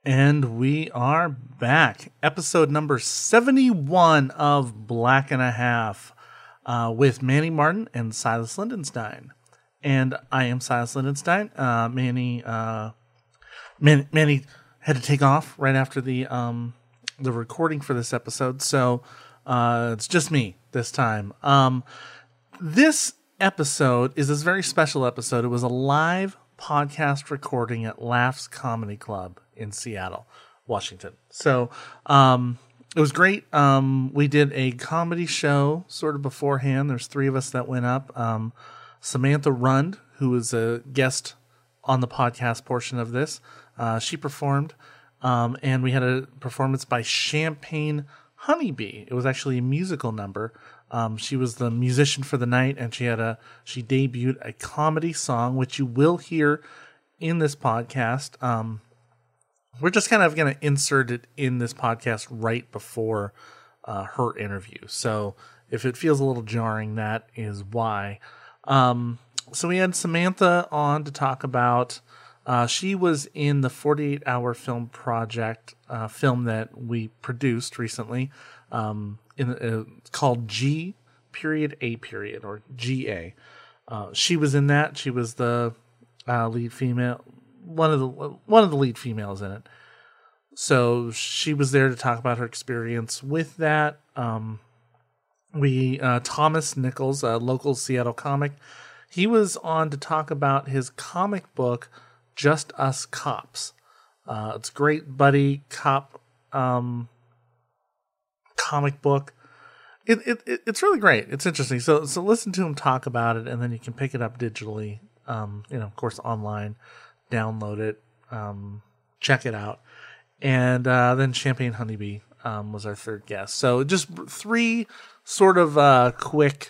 And we are back. Episode number 71 of Black and a Half with Manny Martin and Silas Lindenstein. And I am Silas Lindenstein. Manny had to take off right after the recording for this episode, so it's just me this time. This episode is this very special episode. It was a live podcast recording at Laughs Comedy Club in Seattle, Washington. So it was great. We did a comedy show sort of beforehand. There's three of us that went up. Samantha Rund, who was a guest on the podcast portion of this, she performed. And we had a performance by Champagne Honeybee. It was actually a musical number. She was the musician for the night, and she debuted a comedy song, which you will hear in this podcast. We're just kind of going to insert it in this podcast right before her interview. So if it feels a little jarring, that is why. So we had Samantha on to talk about, she was in the 48 Hour Film Project film that we produced recently, called G A or GA. She was in that. She was the lead female, one of the lead females in it. So she was there to talk about her experience with that. Thomas Nichols, a local Seattle comic, he was on to talk about his comic book, Just Us Cops. It's a great buddy cop comic book. It's really great. It's interesting. So listen to him talk about it, and then you can pick it up digitally. Of course, online, download it, check it out, and then Champagne Honeybee was our third guest. So just three sort of quick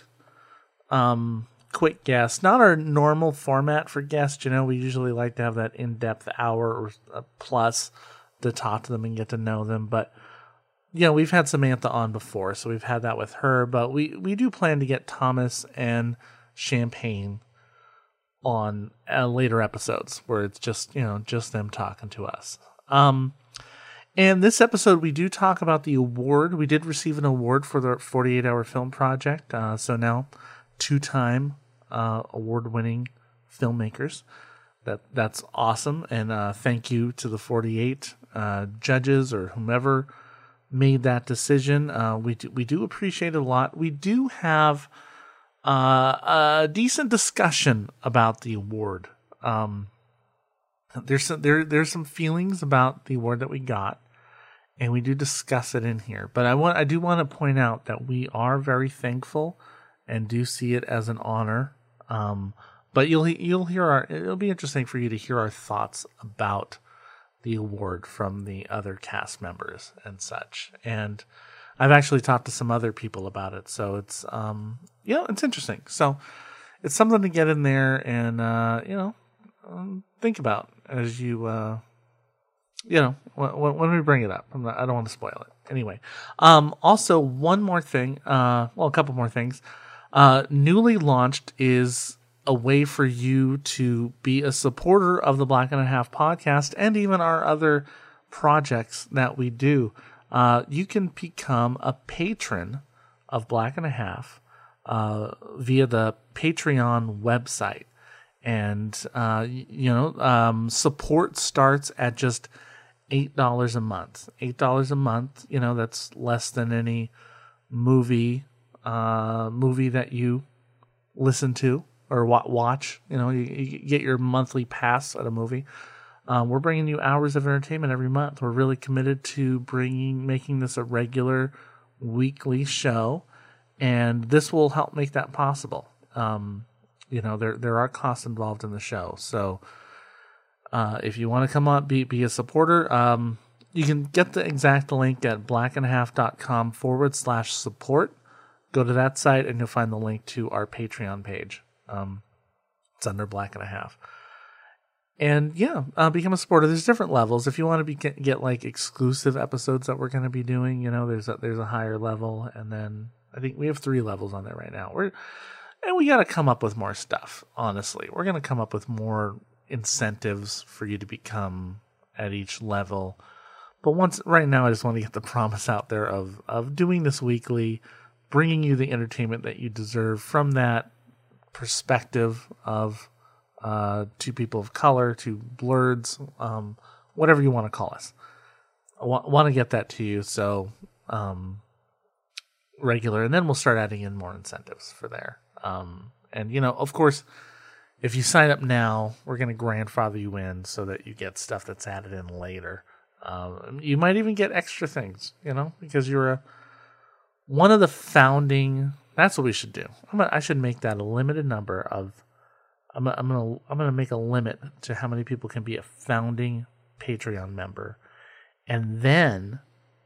guests. Not our normal format for guests. We usually like to have that in-depth hour or plus to talk to them and get to know them, but. We've had Samantha on before, so we've had that with her, but we do plan to get Thomas and Champagne on later episodes where it's just them talking to us. And this episode, we do talk about the award. We did receive an award for the 48 Hour Film Project. So now 2-time award-winning filmmakers. That's awesome. And thank you to the 48 judges or whomever made that decision. We do appreciate it a lot. We do have a decent discussion about the award. There's some feelings about the award that we got, and we do discuss it in here. But I do want to point out that we are very thankful and do see it as an honor. But you'll hear it'll be interesting for you to hear our thoughts about the award from the other cast members and such. And I've actually talked to some other people about it. So it's, it's interesting. So it's something to get in there and, think about as you, when we bring it up. I don't want to spoil it. Anyway. Also one more thing, a couple more things, newly launched is a way for you to be a supporter of the Black and a Half podcast and even our other projects that we do. You can become a patron of Black and a Half via the Patreon website. And, support starts at just $8 a month. $8 a month, that's less than any movie that you listen to or watch. You get your monthly pass at a movie. We're bringing you hours of entertainment every month. We're really committed to making this a regular weekly show, and this will help make that possible. There are costs involved in the show. So if you want to come on, be a supporter, you can get the exact link at blackandhalf.com/support. Go to that site and you'll find the link to our Patreon page. It's under Black and a Half. And become a supporter. There's different levels. If you want to get like exclusive episodes that we're going to be doing, there's a higher level, and then I think we have 3 levels on there right now. We got to come up with more stuff. Honestly, we're going to come up with more incentives for you to become at each level. But right now, I just want to get the promise out there of doing this weekly, bringing you the entertainment that you deserve from that perspective of two people of color, two blurs, whatever you want to call us. I want to get that to you, so regular, and then we'll start adding in more incentives for there. And, of course, if you sign up now, we're going to grandfather you in so that you get stuff that's added in later. You might even get extra things, because you're one of the founding. That's what we should do. I should make that a limited number of. I'm gonna make a limit to how many people can be a founding Patreon member, and then,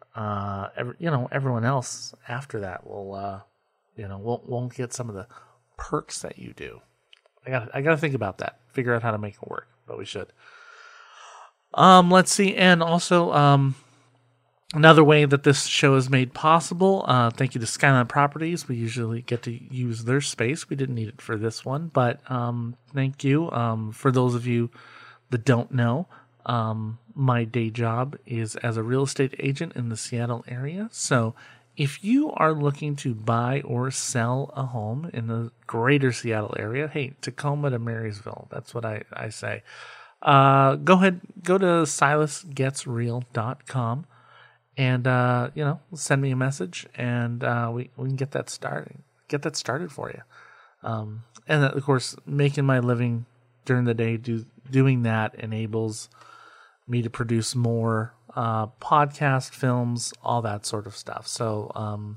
everyone else after that will, won't get some of the perks that you do. I gotta think about that. Figure out how to make it work, but we should. Let's see, and also, another way that this show is made possible, thank you to Skyline Properties. We usually get to use their space. We didn't need it for this one, but thank you. For those of you that don't know, my day job is as a real estate agent in the Seattle area. So if you are looking to buy or sell a home in the greater Seattle area, hey, Tacoma to Marysville, that's what I say. Go ahead, go to silasgetsreal.com and, send me a message and we can get that started for you. And of course, making my living during the day, doing that enables me to produce more podcast films, all that sort of stuff. So,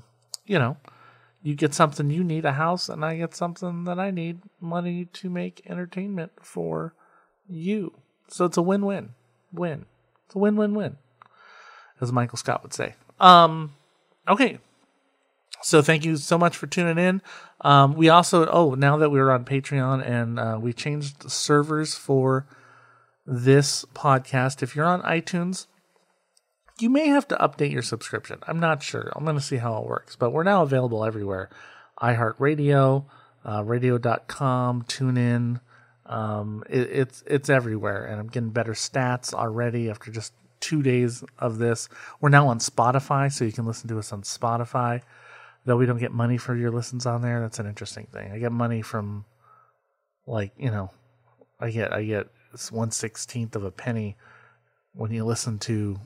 you get something you need, a house, and I get something that I need, money to make entertainment for you. So it's a win-win. It's a win-win-win, as Michael Scott would say. Okay. So thank you so much for tuning in. We also, now that we're on Patreon and we changed the servers for this podcast, if you're on iTunes, you may have to update your subscription. I'm not sure. I'm going to see how it works. But we're now available everywhere. iHeartRadio, radio.com, TuneIn. It's everywhere. And I'm getting better stats already after just 2 days of this. We're now on Spotify, so you can listen to us on Spotify. Though we don't get money for your listens on there. That's an interesting thing. I get money from, I get 1/16 of a penny when you listen to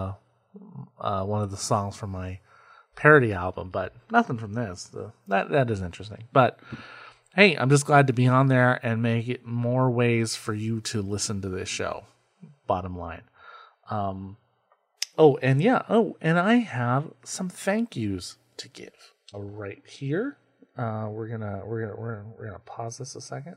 one of the songs from my parody album, but nothing from this. That is interesting. But hey, I'm just glad to be on there and make it more ways for you to listen to this show. Bottom line. And I have some thank yous to give. Right here. We're gonna pause this a second.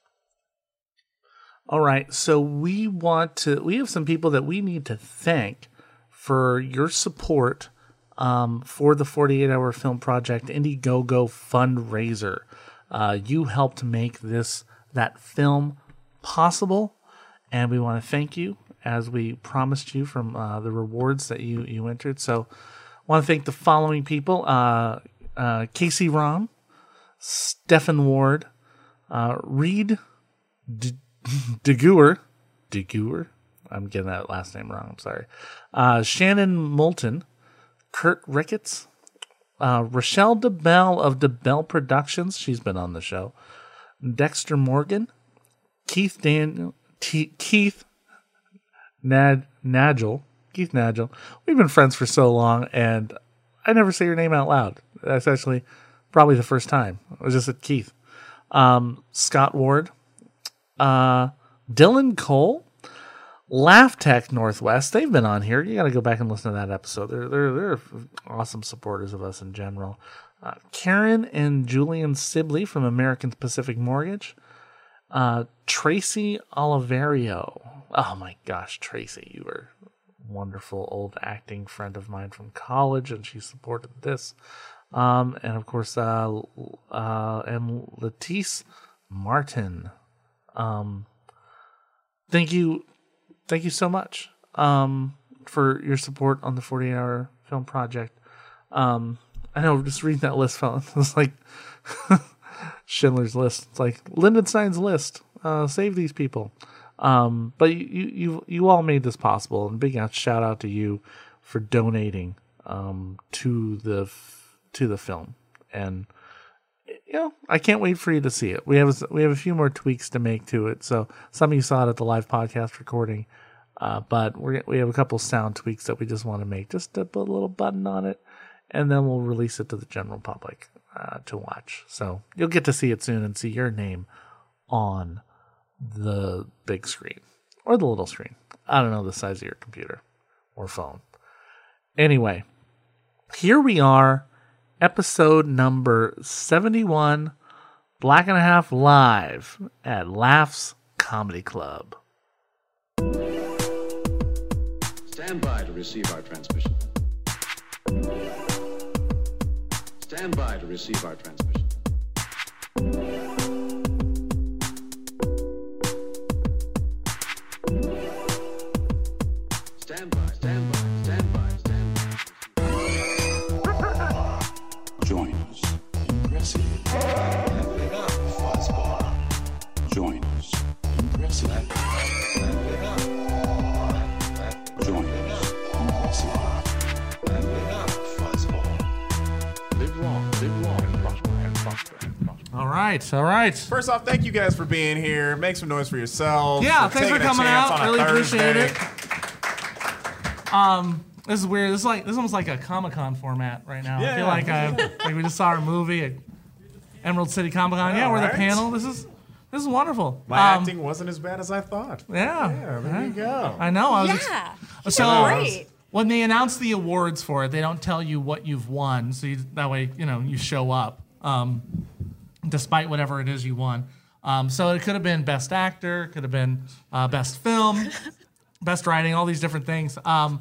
All right, so we have some people that we need to thank for your support for the 48-Hour Film Project Indiegogo fundraiser. You helped make that film possible, and we want to thank you as we promised you from the rewards that you entered. So I want to thank the following people: Casey Rom, Stephen Ward, Reed DeGuer, I'm getting that last name wrong, I'm sorry. Shannon Moulton, Kurt Ricketts, Rochelle DeBell of DeBell Productions, she's been on the show, Dexter Morgan, Keith Nagel. We've been friends for so long, and I never say your name out loud. That's actually probably the first time. I was just at Keith. Scott Ward, Dylan Cole, Laugh Tech Northwest. They've been on here. You got to go back and listen to that episode. They're awesome supporters of us in general. Karen and Julian Sibley from American Pacific Mortgage. Tracy Oliverio. Oh my gosh, Tracy, you were a wonderful old acting friend of mine from college, and she supported this. And of course, and Letice Martin. Thank you so much for your support on the 48-Hour Film Project. I know, just reading that list, fellas, it's like Schindler's List. It's like Lindenstein's List. Save these people. But you all made this possible, and big shout out to you for donating to the film. And I can't wait for you to see it. We have a few more tweaks to make to it. So some of you saw it at the live podcast recording, but we have a couple sound tweaks that we just want to make, just to put a little button on it, and then we'll release it to the general public to watch. So you'll get to see it soon and see your name on the big screen or the little screen. I don't know the size of your computer or phone. Anyway, here we are, episode number 71, Black and a Half live at Laughs Comedy Club. Stand by to receive our transmission. Stand by to receive our transmission. Stand by, stand by, stand by, stand by. Join us in Progressive. Fuzzball. Join us in Progressive. Join us in Progressive. Fuzzball. Live long and prosper and prosper and prosper. All right. First off, thank you guys for being here. Make some noise for yourselves. Yeah, thanks for taking a coming chance out. on a Really appreciate Thursday. it. This is weird. This is almost like a Comic-Con format right now. I feel like we just saw our movie at Emerald City Comic-Con. Yeah, we're the right. panel. This is wonderful. My acting wasn't as bad as I thought. Yeah, There you go. I know. So Great. when they announce the awards for it, they don't tell you what you've won, so that way you show up, despite whatever it is you won. So it could have been best actor, could have been best film, best writing, all these different things.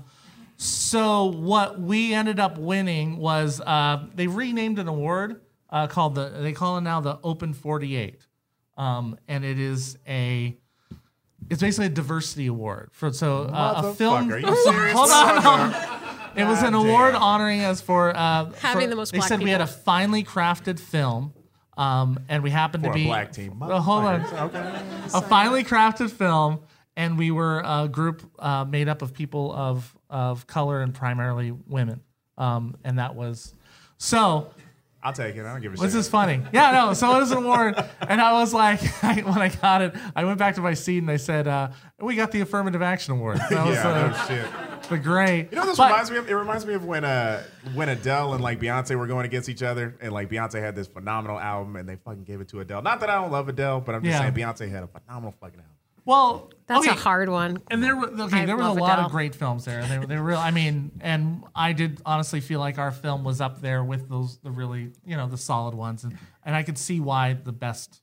So what we ended up winning was they renamed an award called they call it now the Open 48, and it's basically a diversity award for a film. Are you serious? Hold on. It was an award honoring us for Having the most They black said we had a people. finely crafted film, and we happened For to a be black team. Hold on. Okay. A finely crafted film, and we were a group made up of people of color and primarily women, and that was so. I'll take it. I don't give a shit. This is funny. Yeah, no. So it was an award, and I was like, when I got it, I went back to my seat and they said, "We got the affirmative action award." That was no shit. the great. You know what this reminds me of? It reminds me of when Adele and like Beyonce were going against each other, and like Beyonce had this phenomenal album, and they fucking gave it to Adele. Not that I don't love Adele, but I'm just saying Beyonce had a phenomenal fucking album. Well, That's okay. a hard one. And there was I a love lot Adele. of great films there. They were real. I mean, and I did honestly feel like our film was up there with the really, the solid ones, and I could see why the best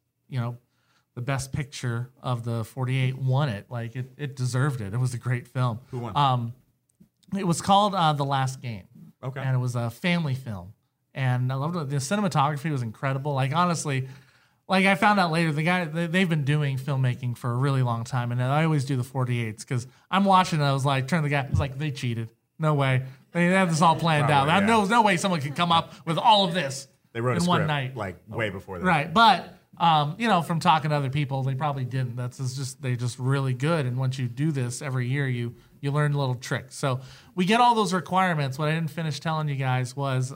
picture of the 48 won it. Like it deserved it. It was a great film. Who won? It was called The Last Game. Okay. And it was a family film, and I loved it. The cinematography was incredible. Like honestly. Like I found out later, they've been doing filmmaking for a really long time, and I always do the 48s because I'm watching. And I was like, turn to the guy. I was like, they cheated. No way. They had this all planned out. Probably, There's no way someone could come up with all of this They wrote in a script one night. like way before that. Right, but from talking to other people, they probably didn't. They're just really good. And once you do this every year, you learn little tricks. So we get all those requirements. What I didn't finish telling you guys was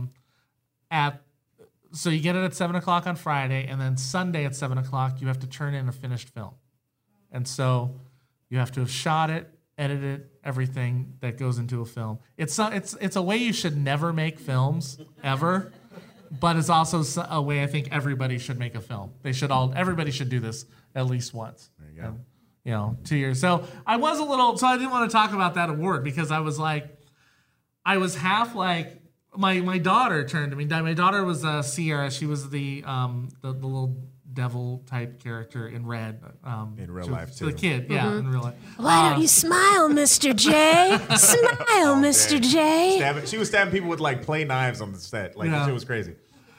So you get it at 7:00 on Friday, and then Sunday at 7:00 you have to turn in a finished film, and so you have to have shot it, edited everything that goes into a film. It's a way you should never make films ever, but it's also a way I think everybody should make a film. Everybody should do this at least once. There you go. 2 years. So I didn't want to talk about that award because I was half like. My daughter turned to me. My daughter was Sierra. She was the little devil type character in Red. In real life, too. The kid, yeah, in real life. Why don't you smile, Mr. J? Smile, Mr. J. She was stabbing people with like play knives on the set. Like Yeah. that shit was crazy.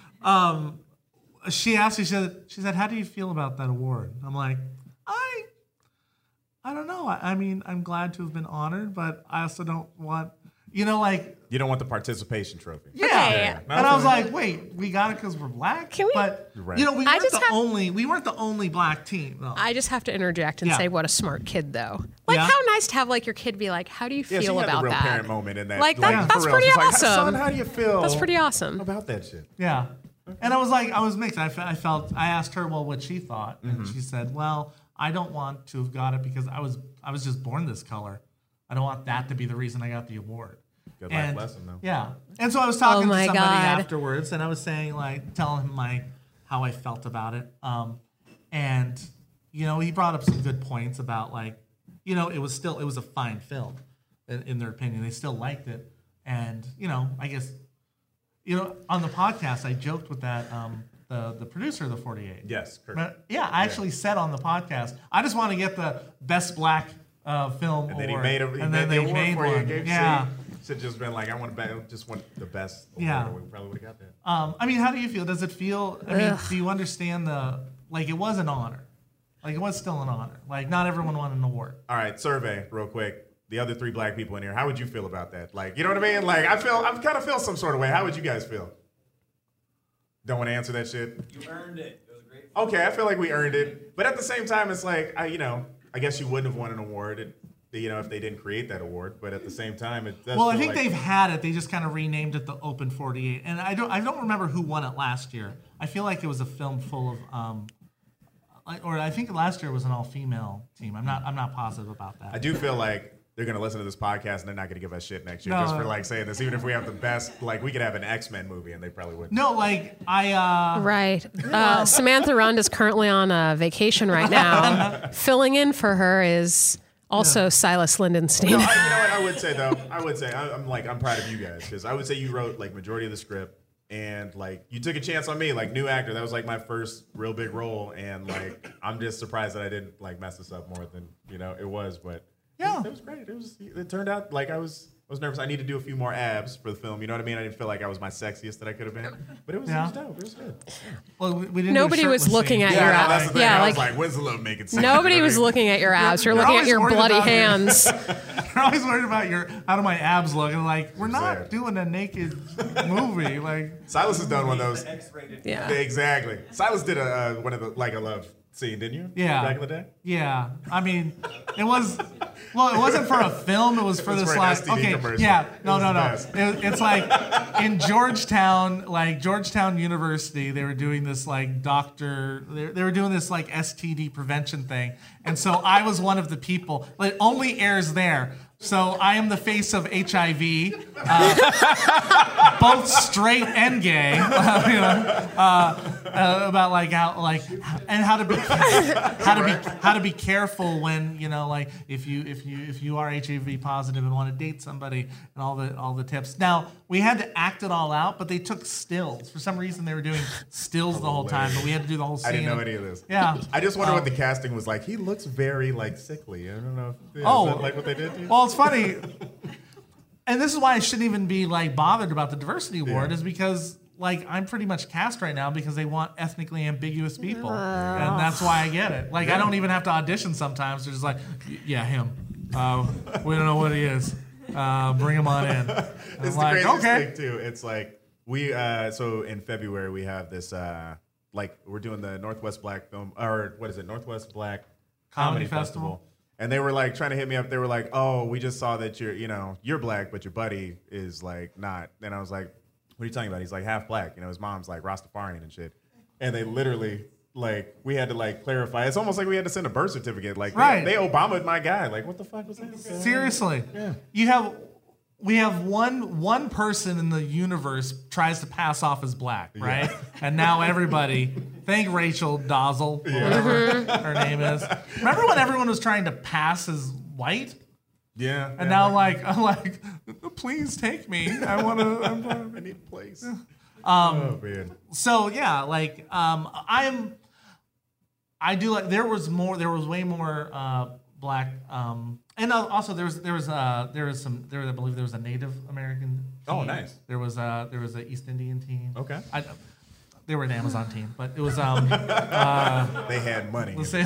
She asked me. She said, "How do you feel about that award?" I'm like, I don't know. I mean, I'm glad to have been honored, but I also don't want. You know, like. You don't want the participation trophy. Yeah. Okay. And I was like, wait, we got it because we're black? Can we- But, Right. you know, we weren't just we weren't the only black team, though. I just have to interject and Yeah. say, what a smart kid, though. Like, Yeah. how nice to have like your kid be like, how do you Yeah, feel she had about the real that? parent moment in that. Like, for that's real. pretty She's like, awesome. Son, how do you feel? That's pretty awesome. about that shit. Yeah. And I was mixed. I asked her, well, what she thought. And she said, well, I don't want to have got it because I was just born this color. I don't want that to be the reason I got the award. Good life lesson, though. Yeah. And so I was talking to my somebody God. afterwards, and I was saying, like, telling him how I felt about it. And, you know, he brought up some good points about, like, you know, it was a fine film, in their opinion. They still liked it. And, you know, I guess, you know, on the podcast, I joked with that, the producer of the 48. Yes, Kirk. But, yeah, I actually said on the podcast, I just want to get the best black film And then award. he made and then they made for you. one. Gave Yeah. Should just been like, just want the best. Yeah. We probably would have got that. I mean, how do you feel? Does it feel? I mean, do you understand it was an honor, like it was still an honor. Like not everyone won an award. All right, survey real quick. The other 3 black people in here, how would you feel about that? Like, you know what I mean? Like, I kind of feel some sort of way. How would you guys feel? Don't want to answer that shit. You earned it. It was a great. Okay, I feel like we earned it, but at the same time, it's like I guess you wouldn't have won an award, if they didn't create that award. But at the same time, it does. Well, I feel think like, they've had it. They just kind of renamed it the Open 48, and I don't remember who won it last year. I feel like it was a film full of or I think last year was an all-female team. I'm not positive about that. I do feel like they're gonna listen to this podcast and they're not gonna give us shit next year No. just for like saying this. Even if we have the best, like we could have an X-Men movie and they probably wouldn't. No, like I. Right. Samantha Rund is currently on a vacation right now. Filling in for her is also Silas Lindenstein. No, you know what I would say though? I'm proud of you guys because I would say you wrote like majority of the script and like you took a chance on me, like new actor. That was like my first real big role, and like I'm just surprised that I didn't like mess this up more than it was. But Yeah. it was great. It turned out like I was nervous. I need to do a few more abs for the film. You know what I mean? I didn't feel like I was my sexiest that I could have been, but it was dope. It was good. Well, we didn't. Nobody was looking at your Yeah, abs. that's the thing. Yeah, I was like like, when's the love making sense? nobody You know was what I mean? looking at your abs. You're looking at always your worried bloody about your- hands. You're always worried about how do my abs look, and like we're not Sad. doing a naked movie. Like Silas has done one of those. X-rated. Yeah. Exactly. Silas did one of the like a love scene, didn't you? Yeah. Back in the day. yeah, I mean, it was. Well, it wasn't for a film. It was for It was this for an like STD commercial. Yeah, It no, was no, the no. best. It's like in Georgetown, like Georgetown University, they were doing this like they were doing this like STD prevention thing, and so I was one of the people. It only airs there. So I am the face of HIV, both straight and gay. About like how to be careful when like if you are HIV positive and want to date somebody and all the tips. Now we had to act it all out, but they took stills. For some reason they were doing stills the whole time, but we had to do the whole scene. I didn't know any of this. Yeah. I just wonder what the casting was like. He looks very like sickly. I don't know. Is that like what they did to you? Well, it's funny, and this is why I shouldn't even be like bothered about the diversity award, is because like I'm pretty much cast right now because they want ethnically ambiguous people, and that's why I get it. Like I don't even have to audition sometimes. They're just like, yeah, him. We don't know what he is. Bring him on in. It's the like, craziest okay. thing too. It's like we so in February we have this like we're doing the Northwest Black Film or what is it? Northwest Black Comedy Comedy Festival. Festival. And they were like trying to hit me up. They were like, "Oh, we just saw that you're black, but your buddy is like not." And I was like, "What are you talking about?" He's like half black. His mom's like Rastafarian and shit. And they literally like we had to like clarify. It's almost like we had to send a birth certificate. Like Right. they Obama'd my guy. Like what the fuck was that? Seriously. Yeah. We have one person in the universe tries to pass off as black, right? And now everybody, thank Rachel Dozel, or whatever her name is. Remember when everyone was trying to pass as white? Yeah. And now I'm like, please take me. I want to. I need a place. Oh man. So yeah, like I do like there was way more black and also there was I believe there was a Native American team. Oh, nice. There was a East Indian team. Okay. They were an Amazon team, but it was They had money. they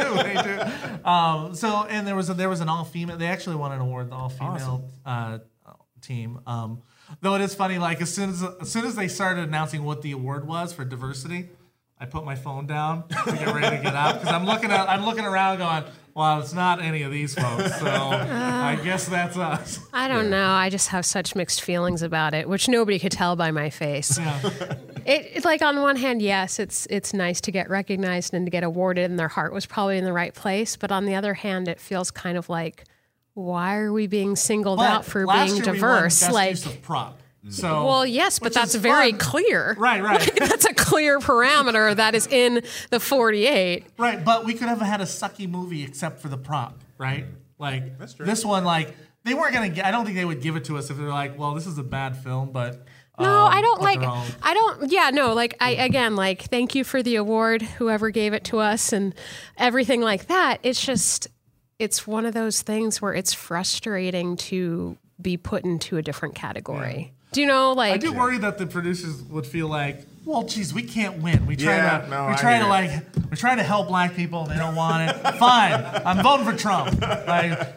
do. So and there was an all female. They actually won an award, the all female team. Though it is funny, like as soon as they started announcing what the award was for diversity, I put my phone down to get ready to get out because I'm looking around going, well, it's not any of these folks, so I guess that's us. I don't know. I just have such mixed feelings about it, which nobody could tell by my face. Yeah. It like on one hand, yes, it's nice to get recognized and to get awarded, and their heart was probably in the right place. But on the other hand, it feels kind of like, why are we being singled out for being diverse? We won best use of prop. So, well, yes, but which that's is very fun. Clear. Right. Like, that's a clear parameter that is in the 48. Right, but we could have had a sucky movie except for the prop, right? Like That's true. this one, like they weren't gonna. I don't think they would give it to us if they're like, well, this is a bad film, but. No, I don't put like. their own- I don't. Yeah, no. Like again, like thank you for the award, whoever gave it to us, and everything like that. It's just, it's one of those things where it's frustrating to be put into a different category. Do you know? Like, I do worry that the producers would feel like, well, geez, we can't win. We try Yeah, to, no, we I try hear to you. we try to help black people. They don't want it. Fine, I'm voting for Trump. Like,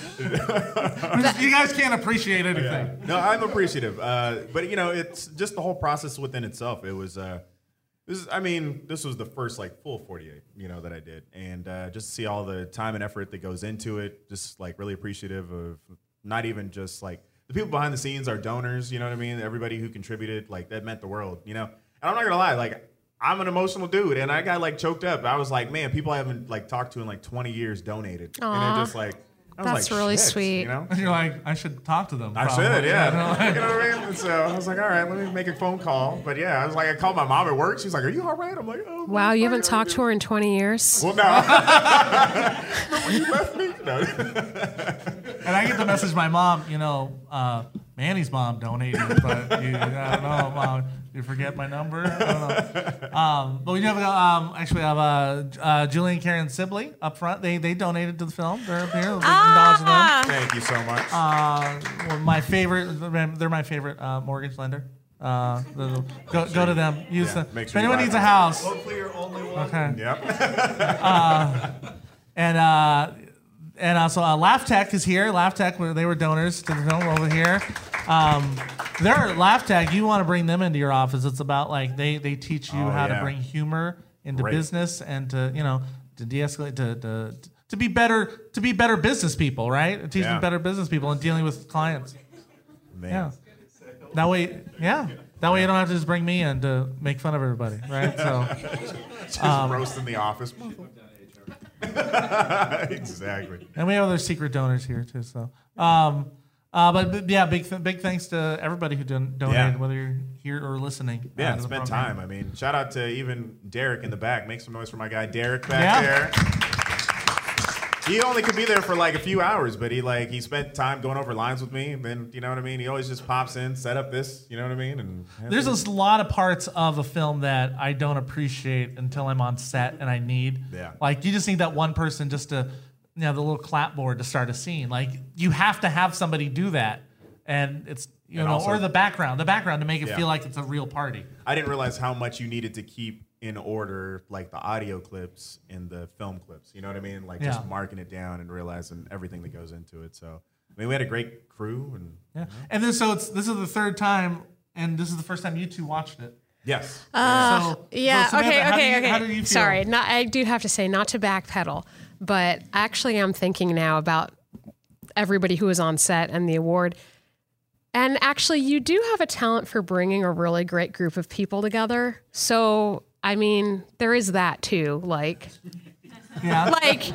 you guys can't appreciate anything. No, I'm appreciative. But it's just the whole process within itself. It was this was the first like full 48, that I did. And just to see all the time and effort that goes into it, just like really appreciative of not even just like the people behind the scenes, our donors, you know what I mean? Everybody who contributed, like that meant the world, And I'm not gonna lie, like I'm an emotional dude and I got like choked up. I was like, man, people I haven't like talked to in like 20 years donated. Aw. And it just like, I was That's like, really shit, sweet. And you're like, I should talk to them. I probably. should, yeah. You know, You know what I mean? And so I was like, all right, let me make a phone call. But yeah, I was like, I called my mom at work. She's like, are you all right? I'm like, oh. wow, you haven't talked to her in 20 years. Well, no. Remember when you left me? No. And I get the message, my mom, Manny's mom donated, but I don't know, Mom, you forget my number? I don't know. But we do have, actually have Julian, Karen Sibley up front. They donated to the film. They're up here. We acknowledge them. Thank you so much. They're my favorite mortgage lender. Go to them. Use them. make If sure you anyone buy needs a them. house, Hopefully you're only one. okay. Yep. And also Laugh Tech is here. Laugh Tech, they were donors to the film over here. They're Laugh Tech. You want to bring them into your office? It's about like they teach you how to yeah. bring humor into Great. business and to de-escalate to be better business people, right? Teaching Yeah. better business people and dealing with clients. Man. Yeah. That way you don't have to just bring me in to make fun of everybody, right? So. Just roasting the office. Exactly. And we have other secret donors here too. So, but yeah, big thanks to everybody who donated, Yeah. whether you're here or listening. Yeah, to the spend program. time. I mean, shout out to even Derek in the back. Make some noise for my guy Derek back there. He only could be there for like a few hours, but he spent time going over lines with me. And then, you know what I mean? He always just pops in, set up this, you know what I mean? And There's a lot of parts of a film that I don't appreciate until I'm on set and I need. Yeah. Like you just need that one person just to, the little clapboard to start a scene. Like you have to have somebody do that, and it's also- or the background to make it Yeah. feel like it's a real party. I didn't realize how much you needed to keep in order, like the audio clips and the film clips. You know what I mean? Like just Yeah. marking it down and realizing everything that goes into it. So, I mean, we had a great crew. And Yeah. And then this is the third time, and this is the first time you two watched it. yes. So Yeah. Samantha, Okay. How do you feel? Sorry. I do have to say not to backpedal, but actually, I'm thinking now about everybody who was on set and the award. And actually, you do have a talent for bringing a really great group of people together. So, I mean, there is that too. Yeah.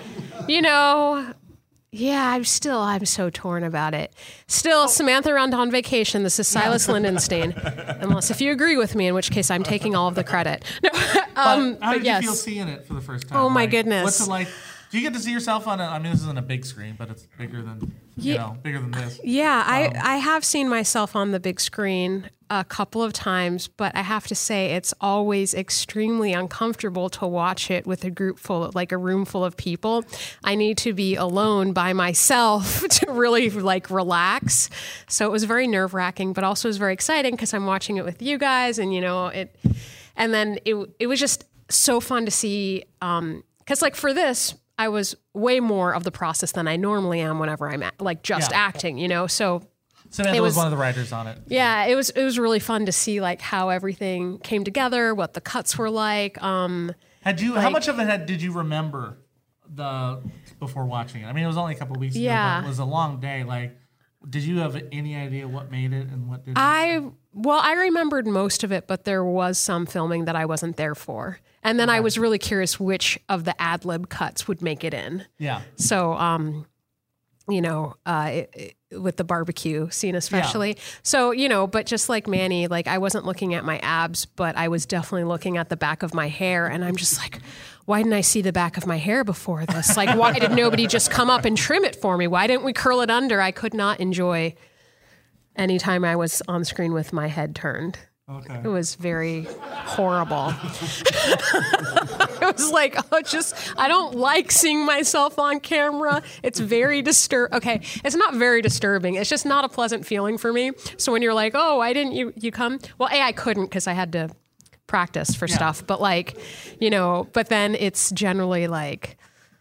Yeah, I'm so torn about it. Still, Samantha around on vacation. This is Silas Lindenstein. Unless if you agree with me, in which case I'm taking all of the credit. No, How but did yes. you feel seeing it for the first time? Oh, my goodness. What's it like? Do you get to see yourself on this isn't a big screen, but it's bigger than bigger than this. Yeah, I have seen myself on the big screen a couple of times, but I have to say it's always extremely uncomfortable to watch it with a room full of people. I need to be alone by myself to really relax. So it was very nerve-wracking, but also it was very exciting because I'm watching it with you guys, and and then it was just so fun to see because for this, I was way more of the process than I normally am whenever I'm just acting, So Samantha was one of the writers on it. Yeah, it was really fun to see like how everything came together, what the cuts were like. How much of it did you remember before watching it? I mean, it was only a couple of weeks ago, but it was a long day. Like, did you have any idea what made it and what didn't? I remembered most of it, but there was some filming that I wasn't there for. And then I was really curious which of the ad-lib cuts would make it in. Yeah. So, with the barbecue scene especially. Yeah. So, but just like Manny, like I wasn't looking at my abs, but I was definitely looking at the back of my hair. And I'm just like, why didn't I see the back of my hair before this? Like, why did nobody just come up and trim it for me? Why didn't we curl it under? I could not enjoy any time I was on screen with my head turned. Okay. It was very horrible. It was like, I don't like seeing myself on camera. It's very Okay, it's not very disturbing. It's just not a pleasant feeling for me. So when you're like, oh, why didn't you come? Well, I couldn't because I had to practice for stuff. But like, but then it's generally like,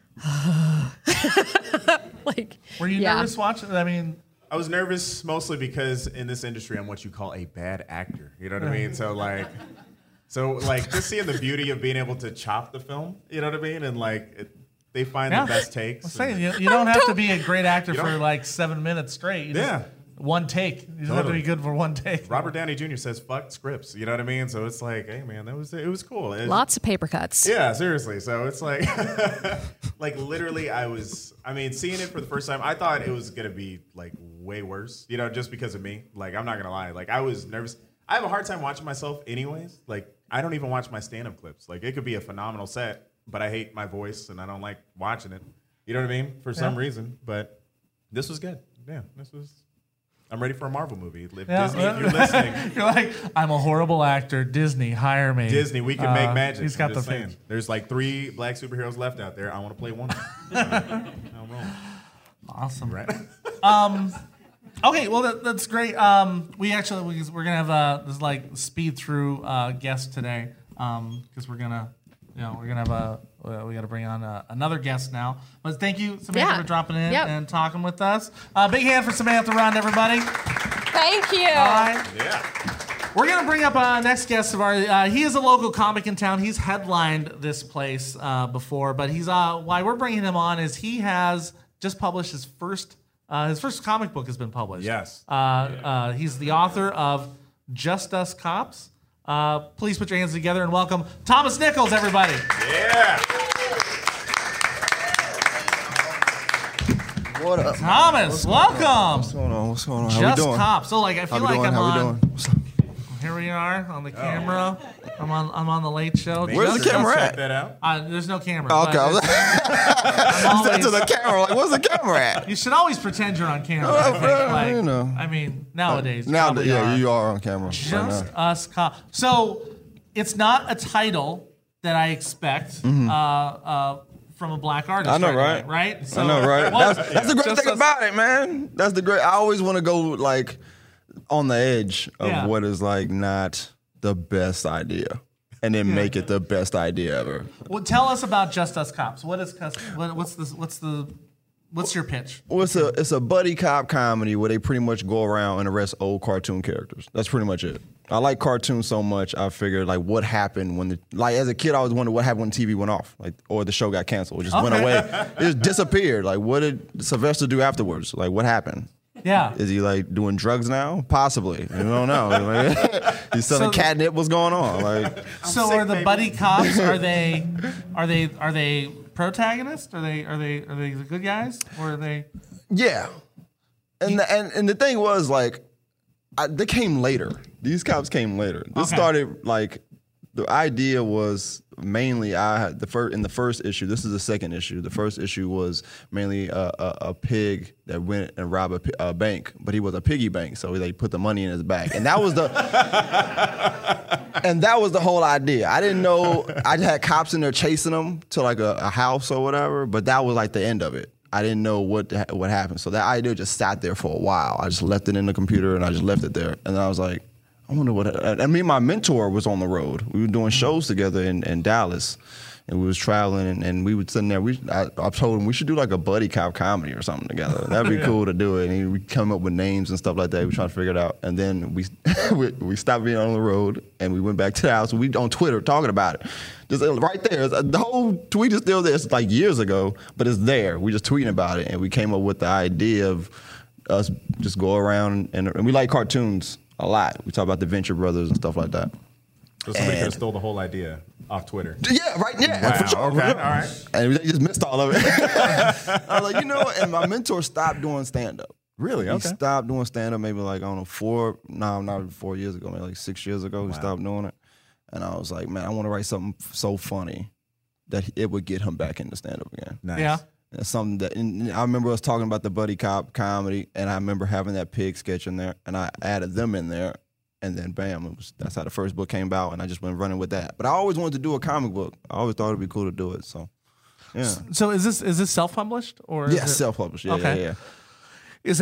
like. Were you nervous watching? I mean. I was nervous mostly because in this industry, I'm what you call a bad actor. You know what I mean? So just seeing the beauty of being able to chop the film, you know what I mean? And they find the best takes. I'm saying, you don't have to be a great actor for like 7 minutes straight. You just, one take. You don't have to be good for one take. Robert Downey Jr. says, fuck scripts. You know what I mean? So it's like, hey, man, it was cool. Lots of paper cuts. Yeah, seriously. So it's like, literally seeing it for the first time, I thought it was going to be like way worse, just because of me. Like, I'm not going to lie. Like, I was nervous. I have a hard time watching myself anyways. Like, I don't even watch my stand-up clips. Like, it could be a phenomenal set, but I hate my voice and I don't like watching it. You know what I mean? For some reason. But this was good. Yeah, I'm ready for a Marvel movie. If Disney, if you're listening. You're like, I'm a horrible actor. Disney, hire me. Disney, we can make magic. He's got the thing. There's like 3 black superheroes left out there. I want to play one. Awesome. Right? Okay, well that's great. We're gonna have this like speed through guest today because we're gonna have we got to bring on another guest now. But thank you, Samantha, for dropping in and talking with us. Big hand for Samantha Rund, everybody. Thank you. All right. Yeah. We're going to bring up next guest of ours. He is a local comic in town. He's headlined this place before, but why we're bringing him on is he has just published his first comic book has been published. Yes. He's the author of Just Us Cops. Please put your hands together and welcome Thomas Nichols, everybody. Yeah. What up, Thomas? Welcome. What's going on? How Just we doing? Cops. So I feel like I'm How on. we doing? What's up? Here we are on the camera. I'm on the Late Show. Where's the camera Check at? that out. There's no camera. Oh, okay. but I'm To the always, camera. Like, where's the camera at? you should always pretend you're on camera. Oh, I think. Like, you know. I mean, nowadays. Now, probably yeah, are. you are on camera. Just right now. Us Cops. So it's not a title that I expect from a black artist. I know, right? right? Away, right? So, I know, right? That's the great Just thing Us- about it, man. That's the great. I always want to go like on the edge of what is like not the best idea, and then make it the best idea ever. Well, tell us about Just Us Cops. What's your pitch? Well, it's a buddy cop comedy where they pretty much go around and arrest old cartoon characters. That's pretty much it. I like cartoons so much. I figured like what happened when as a kid I always wondered what happened when TV went off, or the show got canceled, it just went away. It just disappeared. Like what did Sylvester do afterwards? Like what happened? Yeah. Is he like doing drugs now? Possibly. You don't know. Like, he's selling catnip. What's going on? Like So are the buddy cops? Are they protagonists? Are they the good guys? Or are they? yeah. And the thing was like they came later. These cops came later. This started like the idea was mainly in the first issue. This is the second issue. The first issue was mainly a pig that went and robbed a bank, but he was a piggy bank, so they put the money in his bag, and that was the whole idea. I didn't know. I had cops in there chasing them to like a house or whatever, but that was like the end of it. I didn't know what happened, so that idea just sat there for a while. I just left it in the computer and I just left it there, and then I was like, I wonder what. And me and my mentor was on the road. We were doing shows together in Dallas, and we was traveling, and we would sitting there. I told him we should do like a buddy cop comedy or something together. That'd be cool to do it. And we come up with names and stuff like that. We trying to figure it out, and then we we stopped being on the road, and we went back to the house. And we on Twitter talking about it. Just right there, the whole tweet is still there. It's like years ago, but it's there. We just tweeting about it, and we came up with the idea of us just go around, and we like cartoons a lot. We talk about the Venture Brothers and stuff like that. So somebody could have stole the whole idea off Twitter. Yeah, right. Yeah, Wow, for sure. okay, all right. And they just missed all of it. I was like, you know what? And my mentor stopped doing stand-up. Really? He Okay. stopped doing stand-up maybe like, I don't know, not 4 years ago, maybe like 6 years ago. He stopped doing it. And I was like, man, I want to write something so funny that it would get him back into stand-up again. Nice. Yeah. And it's something that, and I remember us talking about the buddy cop comedy, and I remember having that pig sketch in there, and I added them in there. And then bam, that's how the first book came about, and I just went running with that. But I always wanted to do a comic book. I always thought it'd be cool to do it. So, yeah. So is this self-published or? Yeah, is it, self-published. Yeah, Okay. yeah. is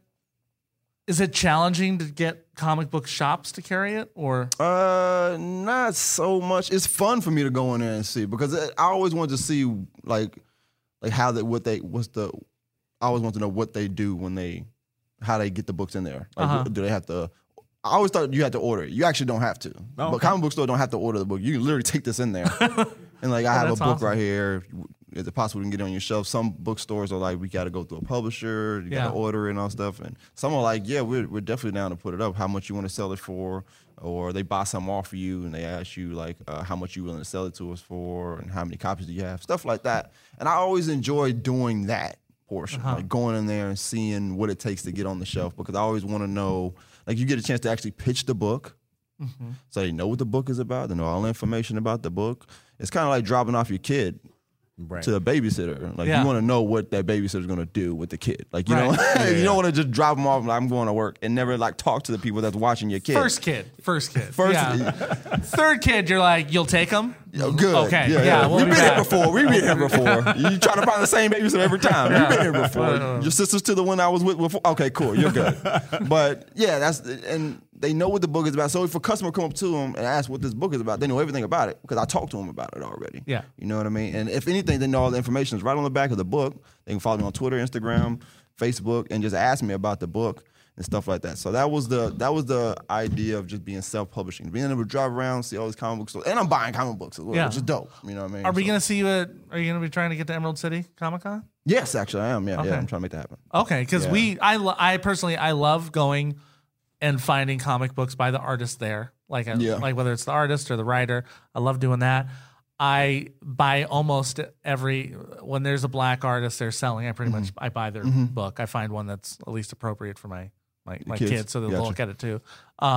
it challenging to get comic book shops to carry it or? Not so much. It's fun for me to go in there and see because I always wanted to see like how I always want to know what they do how they get the books in there. Like, do they have to? I always thought you had to order it. You actually don't have to. Oh, But okay. comic book store don't have to order the book. You can literally take this in there. And like I have a that's book awesome. right here. Is it possible we can get it on your shelf? Some bookstores are like, we got to go through a publisher. You got Yeah. to order it and all stuff. And some are like, yeah, we're definitely down to put it up. How much you want to sell it for? Or they buy something off of you and they ask you like how much you willing to sell it to us for and how many copies do you have? Stuff like that. And I always enjoy doing that portion, like going in there and seeing what it takes to get on the shelf because I always want to know, like you get a chance to actually pitch the book. So they know what the book is about. They know all the information about the book. It's kind of like dropping off your kid Right. to a babysitter. Like Yeah. you want to know what that babysitter's going to do with the kid. Like you Right. know, you don't want to just drop them off like I'm going to work and never like talk to the people that's watching your kid. First kid. First- Yeah. Third kid, you're like, you'll take him? Yo, good. Okay. Yeah, we'll We've be been here back. before. We've been here before. You try to find the same babysitter every time. You've been here before. Your sister's to the one I was with before. Okay, cool. You're good. But yeah, and they know what the book is about. So if a customer come up to them and ask what this book is about, they know everything about it because I talked to them about it already. Yeah. You know what I mean? And if anything, they know all the information is right on the back of the book. They can follow me on Twitter, Instagram, Facebook, and just ask me about the book and stuff like that. So that was the idea of just being self-publishing, being able to drive around, see all these comic book stores, and I'm buying comic books as well, Yeah. which is dope. You know what I mean? Are we So- going to see you are you going to be trying to get to Emerald City Comic Con? Yes, actually, I am. Yeah, Okay. yeah, I'm trying to make that happen. Okay, because Yeah. I personally love going and finding comic books by the artist there, like whether it's the artist or the writer. I love doing that. I buy almost when there's a black artist they're selling. I pretty much I buy their book. I find one that's at least appropriate for my kids. kids, so they'll Gotcha. look at it too.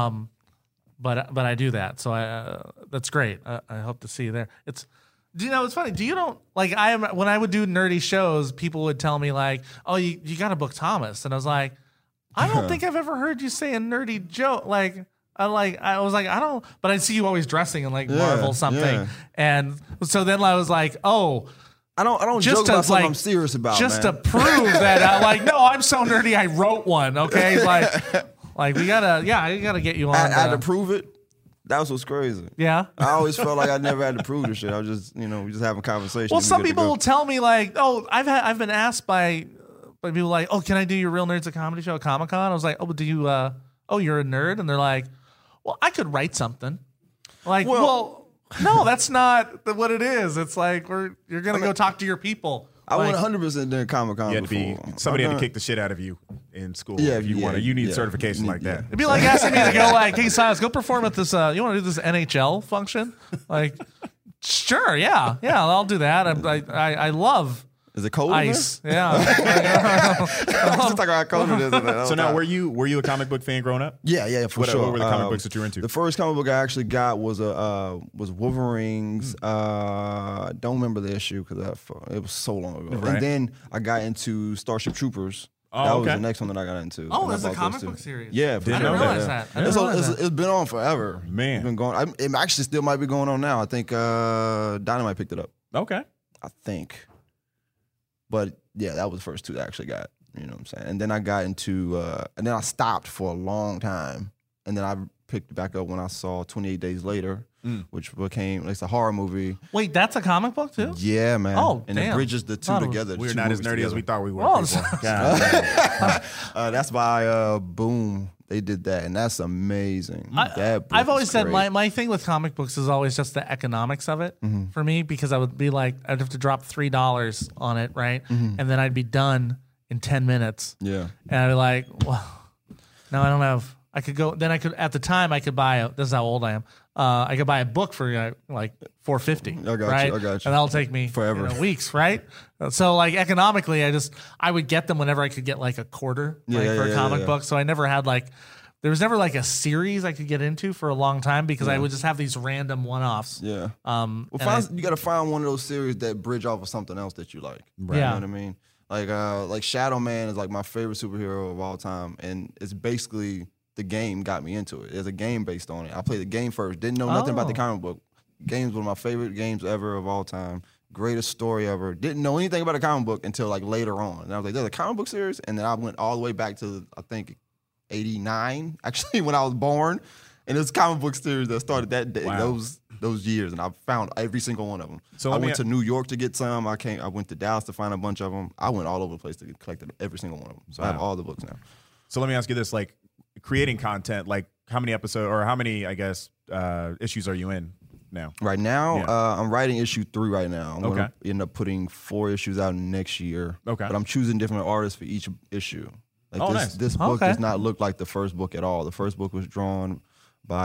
But I do that, so that's great. I hope to see you there. It's funny. When I would do nerdy shows, people would tell me like, "Oh, you got to book Thomas," and I was like, "I don't think I've ever heard you say a nerdy joke." I was like, I don't, but I see you always dressing in like Marvel something, yeah. and so then I was like, oh. I don't Just joke to, about something like, I'm serious about, Just man. to prove that, no, I'm so nerdy. I wrote one. Okay, we gotta, I gotta get you on. I had to prove it. That was what's crazy. Yeah. I always felt like I never had to prove this shit. I was just, we just having conversations. Well, and we some good to people go. will tell me like, oh, I've been asked by people like, oh, can I do your Real Nerds at Comedy show at Comic Con? I was like, oh, but do you? You're a nerd, and they're like, well, I could write something. Like, well no, that's not what it is. It's like you're gonna go talk to your people. I Like, went 100% during Comic Con You had to be, before. somebody had to I've kick the shit out of you in school. Yeah, if you yeah, want to. You need yeah. certification like that. It'd be like asking me to go like, hey, Silas, go perform at this. You want to do this NHL function? Like, sure, yeah, I'll do that. I love Is it cold? ice. Yeah. I was just talking about cold it is. So now, were you a comic book fan growing up? Yeah, for What- sure. what were the comic books that you were into? The first comic book I actually got was Wolverines. Don't remember the issue because it was so long ago. Right. And then I got into Starship Troopers. Oh, that okay. was the next one that I got into. Oh, And I there's a bought comic those two. book series. Yeah, for Didn't sure. know that. realize that. I didn't realize that. It's been on forever. Man. It's been going. It actually still might be going on now. I think Dynamite picked it up. Okay. I think. But yeah, that was the first two that I actually got. You know what I'm saying? And then I got into, and then I stopped for a long time. And then I picked it back up when I saw 28 Days Later. which became it's a horror movie. Wait, that's a comic book too? Yeah, man. Oh, and damn. it bridges the two Thought it was together. the We're two not as movies nerdy as we together. thought we were. Oh, people. God. That's by Boom. They did that, and that's amazing. That book I've always is said great. my thing with comic books is always just the economics of it for me, because I would be like, I'd have to drop $3 on it, right? And then I'd be done in 10 minutes. Yeah. And I'd be like, well, no, I don't have. I could go. Then I could. At the time, I could buy. This is how old I am. I could buy a book for like $4.50. I got right? you. And that'll take me Forever. weeks, right? So like economically, I would get them whenever I could get like a quarter for a comic book. So I never had like. There was never like a series I could get into for a long time because I would just have these random one-offs. Yeah. Well, You got to find one of those series that bridge off of something else that you like. Right. Yeah. You know what I mean? Like Shadow Man is like my favorite superhero of all time, and it's basically the game got me into it. There's a game based on it. I played the game first. Didn't know nothing about the comic book. Game's one of my favorite games ever of all time. Greatest story ever. Didn't know anything about a comic book until like later on. And I was like, there's a comic book series, and then I went all the way back to I think 89, actually, when I was born. And it's a comic book series that started that day, those years, and I found every single one of them. So I went to New York to get some. I went to Dallas to find a bunch of them. I went all over the place to collect every single one of them. So I have all the books now. So let me ask you this: like creating content, like how many episodes or how many, I guess, issues are you in now? Right now, I'm writing issue 3 right now. I'm Okay. gonna end up putting 4 issues out next year. Okay. But I'm choosing different artists for each issue. Like Oh, this, nice. this book Okay. does not look like the first book at all. The first book was drawn by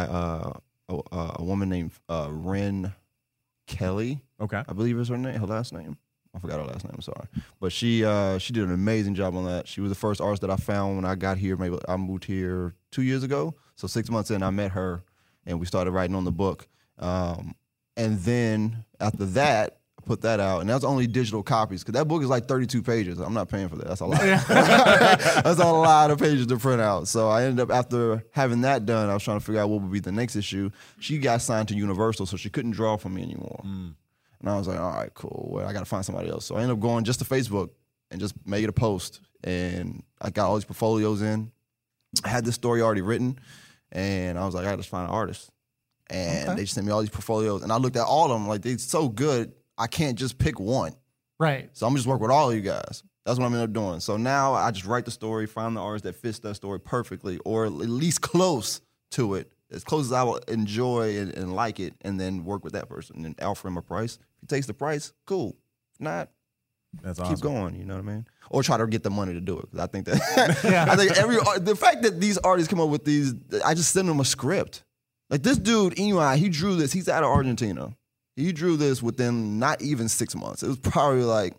a woman named Ren Kelly. Okay. I believe is her name, her last name. I forgot her last name. I'm sorry, but she did an amazing job on that. She was the first artist that I found when I got here. Maybe I moved here 2 years ago. So 6 months in, I met her, and we started writing on the book. And then after that, I put that out, and that's only digital copies because that book is like 32 pages. I'm not paying for that. That's a lot. That's a lot of pages to print out. So I ended up, after having that done, I was trying to figure out what would be the next issue. She got signed to Universal, so she couldn't draw for me anymore. And I was like, all right, cool. Well, I got to find somebody else. So I ended up going just to Facebook and just made a post. And I got all these portfolios in. I had this story already written. And I was like, I got to find an artist. And they just sent me all these portfolios. And I looked at all of them. Like, they're so good, I can't just pick one. Right. So I'm just work with all of you guys. That's what I'm ended up doing. So now I just write the story, find the artist that fits that story perfectly, or at least close to it, as close as I will enjoy and like it, and then work with that person and offer him a price. If he takes the price, cool. If not, That's keep awesome. going. You know what I mean? Or try to get the money to do it. 'Cause I think that I think the fact that these artists come up with these, I just send them a script. Like this dude, Eli, he drew this. He's out of Argentina. He drew this within not even 6 months. It was probably like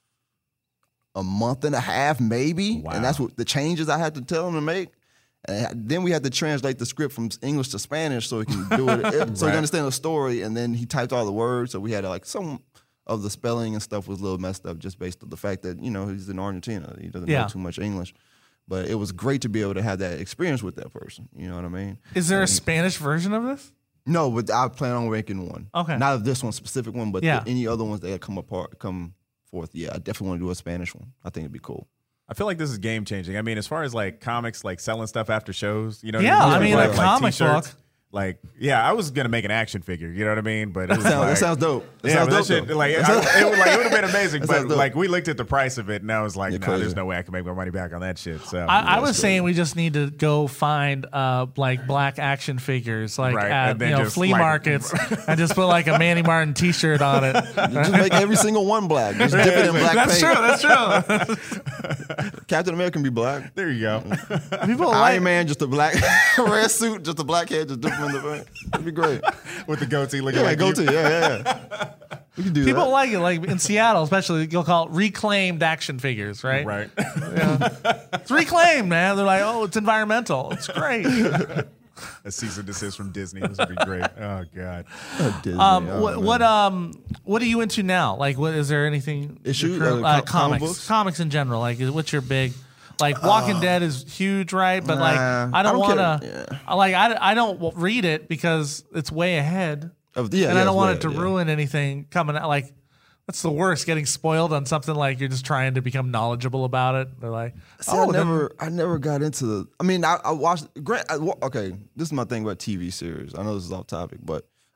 a month and a half, maybe. Wow. And that's what the changes I had to tell him to make. And then we had to translate the script from English to Spanish so he can do it, so he can understand the story. And then he typed all the words, so we had to, like, some of the spelling and stuff was a little messed up just based on the fact that, you know, he's in Argentina. He doesn't know too much English. But it was great to be able to have that experience with that person. You know what I mean? Is there a Spanish version of this? No, but I plan on making one. Okay. Not of this one specific one, but Yeah. any other ones that come forth. Yeah, I definitely want to do a Spanish one. I think it'd be cool. I feel like this is game changing. I mean, as far as like comics, like selling stuff after shows, you know, Yeah, what I mean, Like, a comic t-shirts. book. Like, yeah, I was gonna make an action figure. You know what I mean? But it was That like, sounds dope. That Yeah, sounds but that dope, shit, though. like, it would have been amazing. That But sounds dope. like, we looked at the price of it, and I was like, You're no, crazy. there's no way I can make my money back on that shit. So I was saying we just need to go find like black action figures like Right, at and then just, flea like- markets and just put like a Manny Martin T-shirt on it. Just make every single one black. Just dip it in black That's paint. true. That's true. Captain America can be black. there you go. People like Iron Man, just a black red suit, just a black head, just dip him in the paint. That'd be great. With the goatee looking Yeah, like go you. to yeah. We can do people that. like it. Like in Seattle, especially, you'll call it reclaimed action figures, right? Right. It's reclaimed, man. They're like, oh, it's environmental. It's great. A cease and desist from Disney. This would be great. Oh god. Disney, oh, What are you into now? Like, what is there anything? Issue? comics, comic books? comics in general. Like, what's your big? Like, Walking Dead is huge, right? But like, Nah, I don't I want don't to. care. I don't read it because it's way ahead, and I don't want it to ruin anything coming out. Like, that's the worst. Getting spoiled on something like you're just trying to become knowledgeable about it. They're like, See, I never got into the. I mean, I watched. Okay, this is my thing about TV series. I know this is off topic, but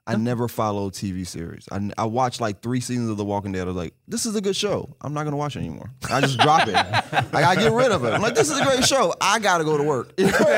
I never follow TV series. I watched like 3 seasons of The Walking Dead. I was like, this is a good show. I'm not gonna watch it anymore. I just drop it. Like, I get rid of it. I'm like, this is a great show. I gotta go to work.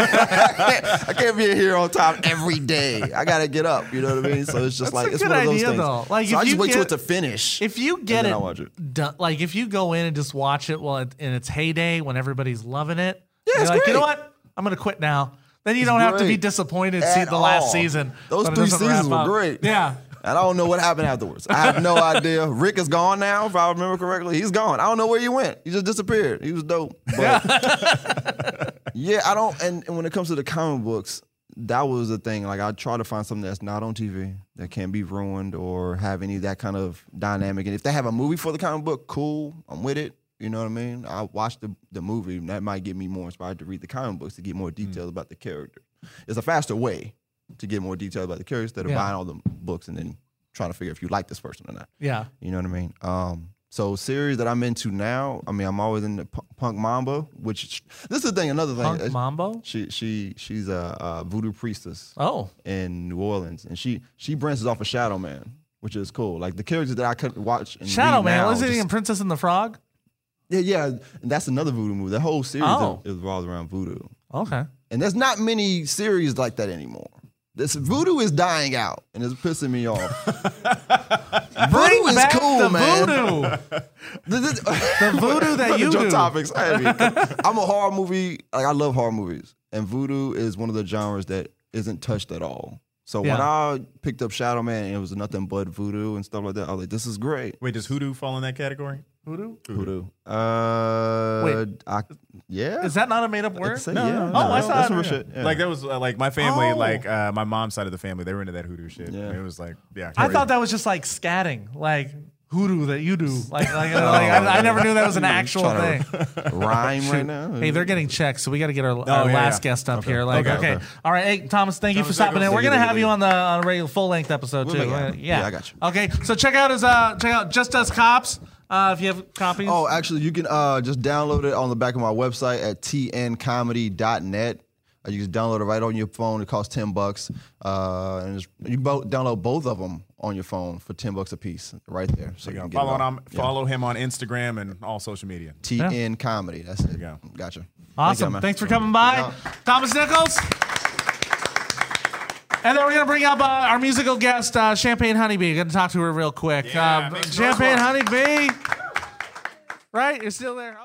I can't be here on time every day. I gotta get up. You know what I mean? So it's just like it's good one of those idea, things. though. Like, so if I just you wait till get- it to finish. If you get then it, I'll watch it. done, like if you go in and just watch it while in its heyday when everybody's loving it, Yeah, you're it's like, you know great. what? I'm gonna quit now. Then you don't have to be great. disappointed At see the last all. season. Those when it 3 doesn't wrap seasons were up. great. Yeah. And I don't know what happened afterwards. I have no idea. Rick is gone now, if I remember correctly. He's gone. I don't know where he went. He just disappeared. He was dope. But yeah, I don't. And when it comes to the comic books, that was the thing. Like, I try to find something that's not on TV, that can't be ruined or have any of that kind of dynamic. And if they have a movie for the comic book, cool. I'm with it. You know what I mean? I watch the movie, and that might get me more inspired to read the comic books to get more details about the character. It's a faster way to get more details about the character instead of buying all the books and then trying to figure if you like this person or not. Yeah. You know what I mean? So series that I'm into now, I mean, I'm always in the Punk Mamba, which this is the thing, another thing. Punk Mambo? She's a voodoo priestess Oh. in New Orleans, and she branches off of Shadow Man, which is cool. Like the characters that I couldn't watch and Shadow read Man, now, wasn't he just- in Princess and the Frog? Yeah, and that's another voodoo movie. The whole series Oh. is revolves around voodoo. Okay. And there's not many series like that anymore. This voodoo is dying out, and it's pissing me off. Bring Voodoo is back cool, the man. voodoo. The voodoo that you Your do. topics heavy. I'm a horror movie. Like, I love horror movies, and voodoo is one of the genres that isn't touched at all. So when I picked up Shadow Man, and it was nothing but voodoo and stuff like that. I was like, this is great. Wait, does hoodoo fall in that category? Voodoo? Voodoo. Wait. Yeah. Is that not a made up I word? could say, No, yeah. no, no. Oh, I saw that's it. real shit. Yeah. Like that was like my family, Oh. like my mom's side of the family, they were into that hoodoo shit. Yeah. It was like, yeah. I thought that was just like scatting, like hoodoo that you do. I never knew that was an actual thing. Rhyme right now. Hey, they're getting checked, so we got to get our yeah, last yeah. guest up Okay. here. Like, Okay. okay. All right. Hey, Thomas, thank you for Thomas stopping in. Nichols. We're gonna Thank you, have you on a regular full length episode We'll too. make it happen. Yeah, I got you. Okay, so check out Just Us Cops if you have copies. Oh, actually, you can just download it on the back of my website at tncomedy.net. You can download it right on your phone. It costs $10, and you can download both of them on your phone for $10 a piece, right there. So you can get it all. Follow him on Instagram and all social media. TN Comedy. That's it. you go. Gotcha. Awesome. man. Thanks for coming by, Yeah. Thomas Nichols. And then we're going to bring up our musical guest, Champagne Honeybee. Going to talk to her real quick. Yeah, make some Champagne noise. Honeybee. Right? You're still there?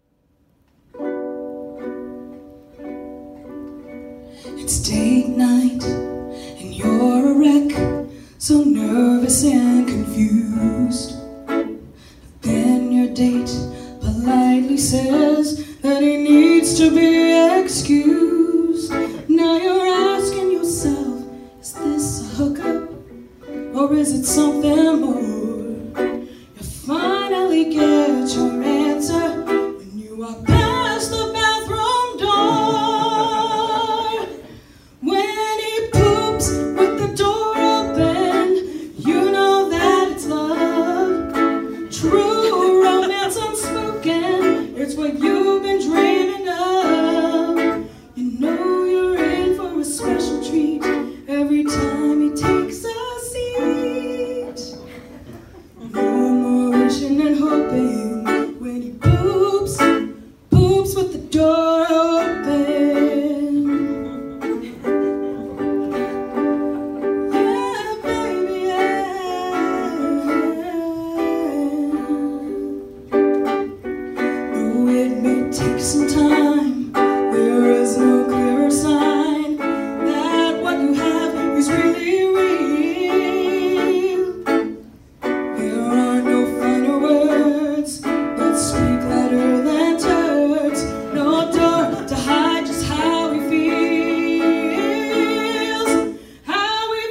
It's date night and you're a wreck, so nervous and confused. But then your date politely says that he needs to be excused. Now you're asking yourself, is this a hookup or is it something more? You finally get your answer when you are past the bathroom door. When he poops with the door open, you know that it's love. True romance unspoken, it's what you've been dreaming of. You know you're in for a special treat every time he takes a seat. No more wishing and hoping when he poops with the door open. Yeah, baby, yeah. Though it may take some time, there is no clearer sign that what you have is really real. There are no finer words that speak louder than turds. No door to hide just how he feels. How he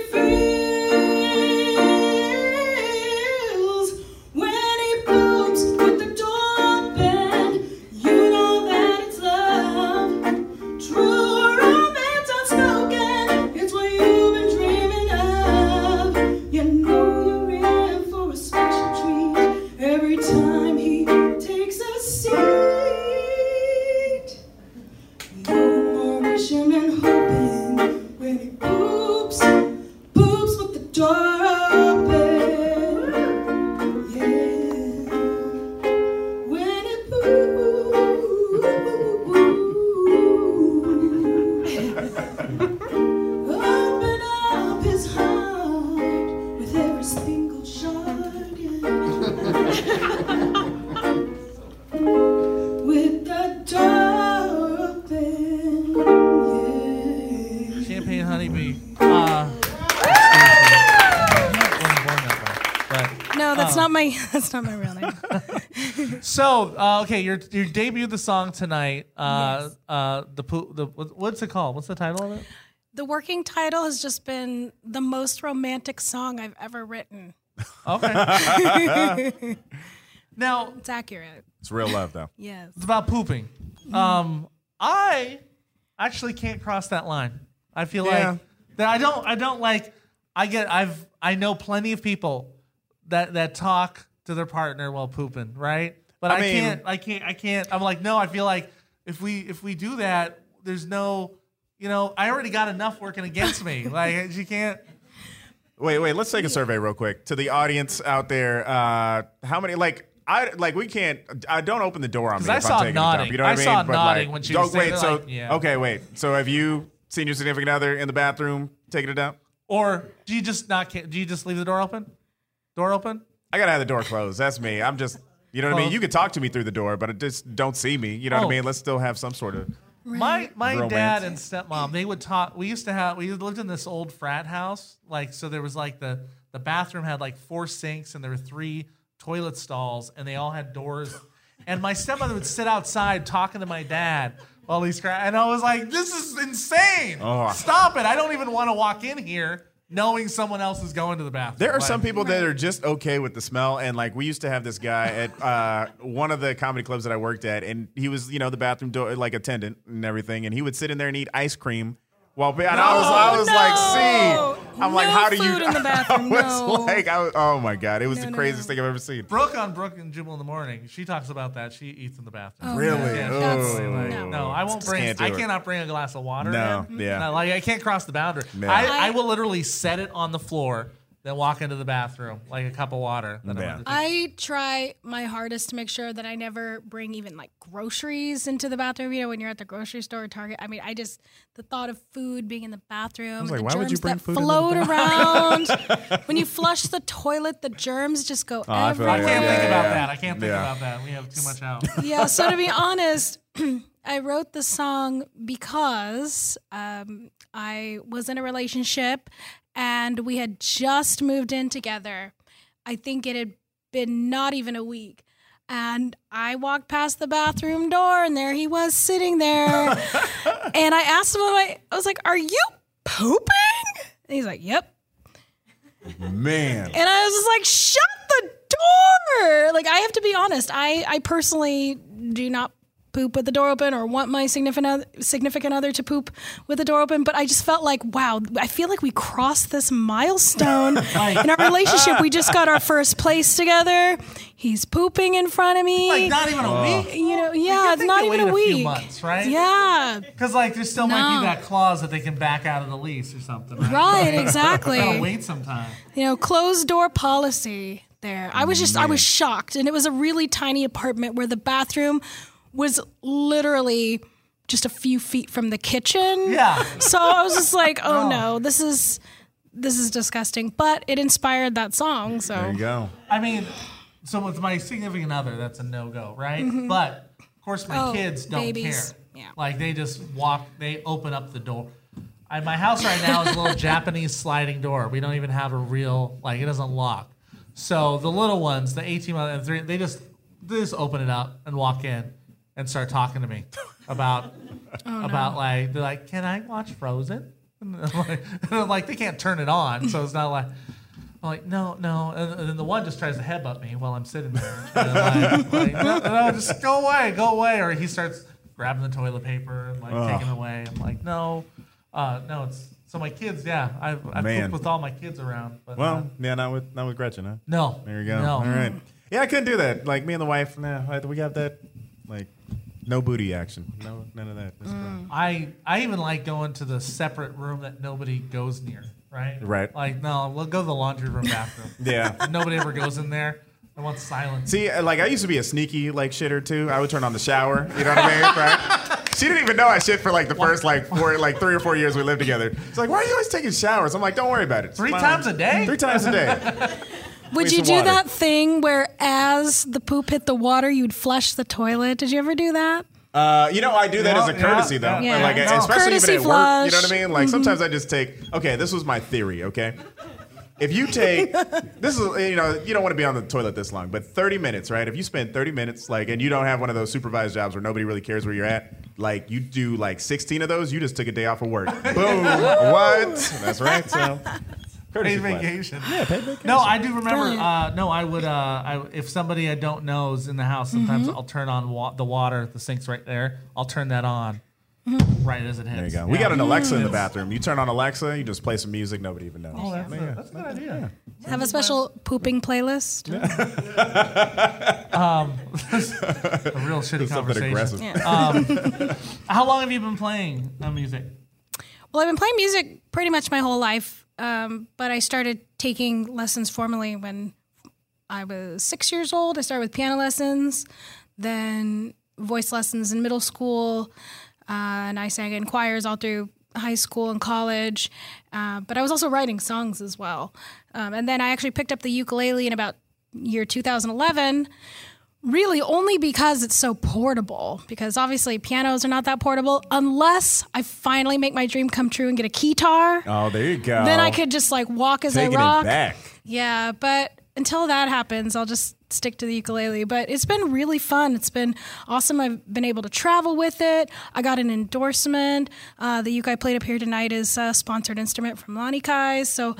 feels when he poops with the door open. You know that it's love. True romance unspoken. It's what you've been dreaming of. You know you're in for a special treat every time he takes a seat. No more wishing and hoping when he poops with the door not my real name. So, okay, you debuted the song tonight. Yes. What's it called? What's the title of it? The working title has just been the most romantic song I've ever written. Okay. Now, It's accurate. It's real love, though. Yes. it's about pooping. I actually can't cross that line. I feel like that I don't like. I know plenty of people that talk to their partner while pooping, right? But I can't. I'm like, no. I feel like if we do that, there's no. I already got enough working against me. Like, you can't. Wait. Let's take a survey real quick to the audience out there. How many we can't. Don't open the door on me. Because if I I'm saw taking nodding. A dump, you know what I mean? saw But, nodding when she was saying wait. it, So like, yeah. okay, wait. So have you seen your significant other in the bathroom taking a dump? Or do you just do you just leave the door open? Door open? I gotta have the door closed. That's me. I'm just. You know what I mean? You can talk to me through the door, but just don't see me. You know what I mean? Let's still have some sort of. My romance. dad and stepmom, they would talk. We lived in this old frat house. So there was the bathroom had 4 sinks and there were 3 toilet stalls and they all had doors. And my stepmother would sit outside talking to my dad while he's crying. And I was like, this is insane. Oh. Stop it. I don't even want to walk in here knowing someone else is going to the bathroom. There are some people that are just okay with the smell, and we used to have this guy at one of the comedy clubs that I worked at, and he was the bathroom door attendant and everything, and he would sit in there and eat ice cream while. And I was like, see, I'm like, how do you? Food in the bathroom. Oh my god, it was the craziest thing I've ever seen. Brooke and Jubal in the Morning, she talks about that. She eats in the bathroom. Oh, Really? Yeah, Oh. no, I won't bring. Can't do I it. cannot bring a glass of water. No, in. yeah. No, I can't cross the boundary. No. I will literally set it on the floor, then walk into the bathroom like a cup of water. Then Yeah. I try my hardest to make sure that I never bring even groceries into the bathroom. When you're at the grocery store or Target. I mean, the thought of food being in the bathroom, like, and the why would you germs bring that food into the float around. When you flush the toilet, the germs just go I feel everywhere. I can't think Yeah. about that. I can't think Yeah. about that. We have too much out. Yeah, so to be honest, I wrote the song because I was in a relationship and we had just moved in together. I think it had been not even a week. And I walked past the bathroom door and there he was sitting there. And I asked him, I was like, "Are you pooping?" And he's like, "Yep." Man. And I was just like, "Shut the door!" I have to be honest. I personally do not poop with the door open or want my significant other to poop with the door open. But I just felt like, wow, I feel like we crossed this milestone in our relationship. We just got our first place together. He's pooping in front of me. Not even a week. Yeah, it's not even a week. Few months, right? Yeah. Because there still might be that clause that they can back out of the lease or something. Right, exactly. Gotta wait some time. Closed door policy there. I was shocked. And it was a really tiny apartment where the bathroom was literally just a few feet from the kitchen. Yeah. So I was just like, oh no, this is disgusting. But it inspired that song. So There you go. I mean, so with my significant other, that's a no-go, right? But of course, my kids don't babies. care. Yeah. They just walk. They open up the door. My house right now is a little Japanese sliding door. We don't even have a real it doesn't lock. So the little ones, the 18 and 3, they just open it up and walk in and start talking to me about they're like, "Can I watch Frozen?" And I'm like, they can't turn it on, so it's not like. I'm like, no. And then the one just tries to headbutt me while I'm sitting there. And I'm like, no, just go away. Or he starts grabbing the toilet paper and taking it away. I'm like, no. It's so my kids. Yeah, I've pooped with all my kids around. But not with Gretchen, huh? no. There you go. No. All right. Yeah, I couldn't do that. Me and the wife. We have that. No booty action. No, none of that. I even like going to the separate room that nobody goes near. Right. Right. No, we'll go to the laundry room bathroom. Yeah. Nobody ever goes in there. I want silence. See, I used to be a sneaky shitter too. I would turn on the shower. You know what I mean? Right? She didn't even know I shit for the first 3 or 4 years we lived together. It's like, why are you always taking showers? I'm like, don't worry about it. 3 times a day? 3 times a day. Would Waste you of do water. that thing where as the poop hit the water, you'd flush the toilet? Did you ever do that? I do that as a courtesy though. Yeah. Especially Courtesy even at work. You know flush. what I mean? Sometimes I just take. Okay, this was my theory. Okay. if you take this is you don't want to be on the toilet this long, but 30 minutes, right? If you spend 30 minutes and you don't have one of those supervised jobs where nobody really cares where you're at, you do 16 of those, you just took a day off of work. Boom. What? That's right. So Paid vacation. Yeah, paid vacation. No, I do remember. I would. If somebody I don't know is in the house, sometimes I'll turn on the water. The sink's right there. I'll turn that on right as it hits. There you go. We got an Alexa in the bathroom. You turn on Alexa, you just play some music. Nobody even knows. Oh, that's a good idea. Have a special pooping playlist. A real shitty Something aggressive. How long have you been playing music? Well, I've been playing music pretty much my whole life. But I started taking lessons formally when I was 6 years old. I started with piano lessons, then voice lessons in middle school, and I sang in choirs all through high school and college. But I was also writing songs as well. And then I actually picked up the ukulele in about year 2011, really only because it's so portable, because obviously pianos are not that portable unless I finally make my dream come true and get a keytar. Oh, there you go. Then I could just walk as Taking I rock. it back. Yeah, but until that happens, I'll just stick to the ukulele. But it's been really fun. It's been awesome. I've been able to travel with it. I got an endorsement. The uke I played up here tonight is a sponsored instrument from Lonnie Kai's. So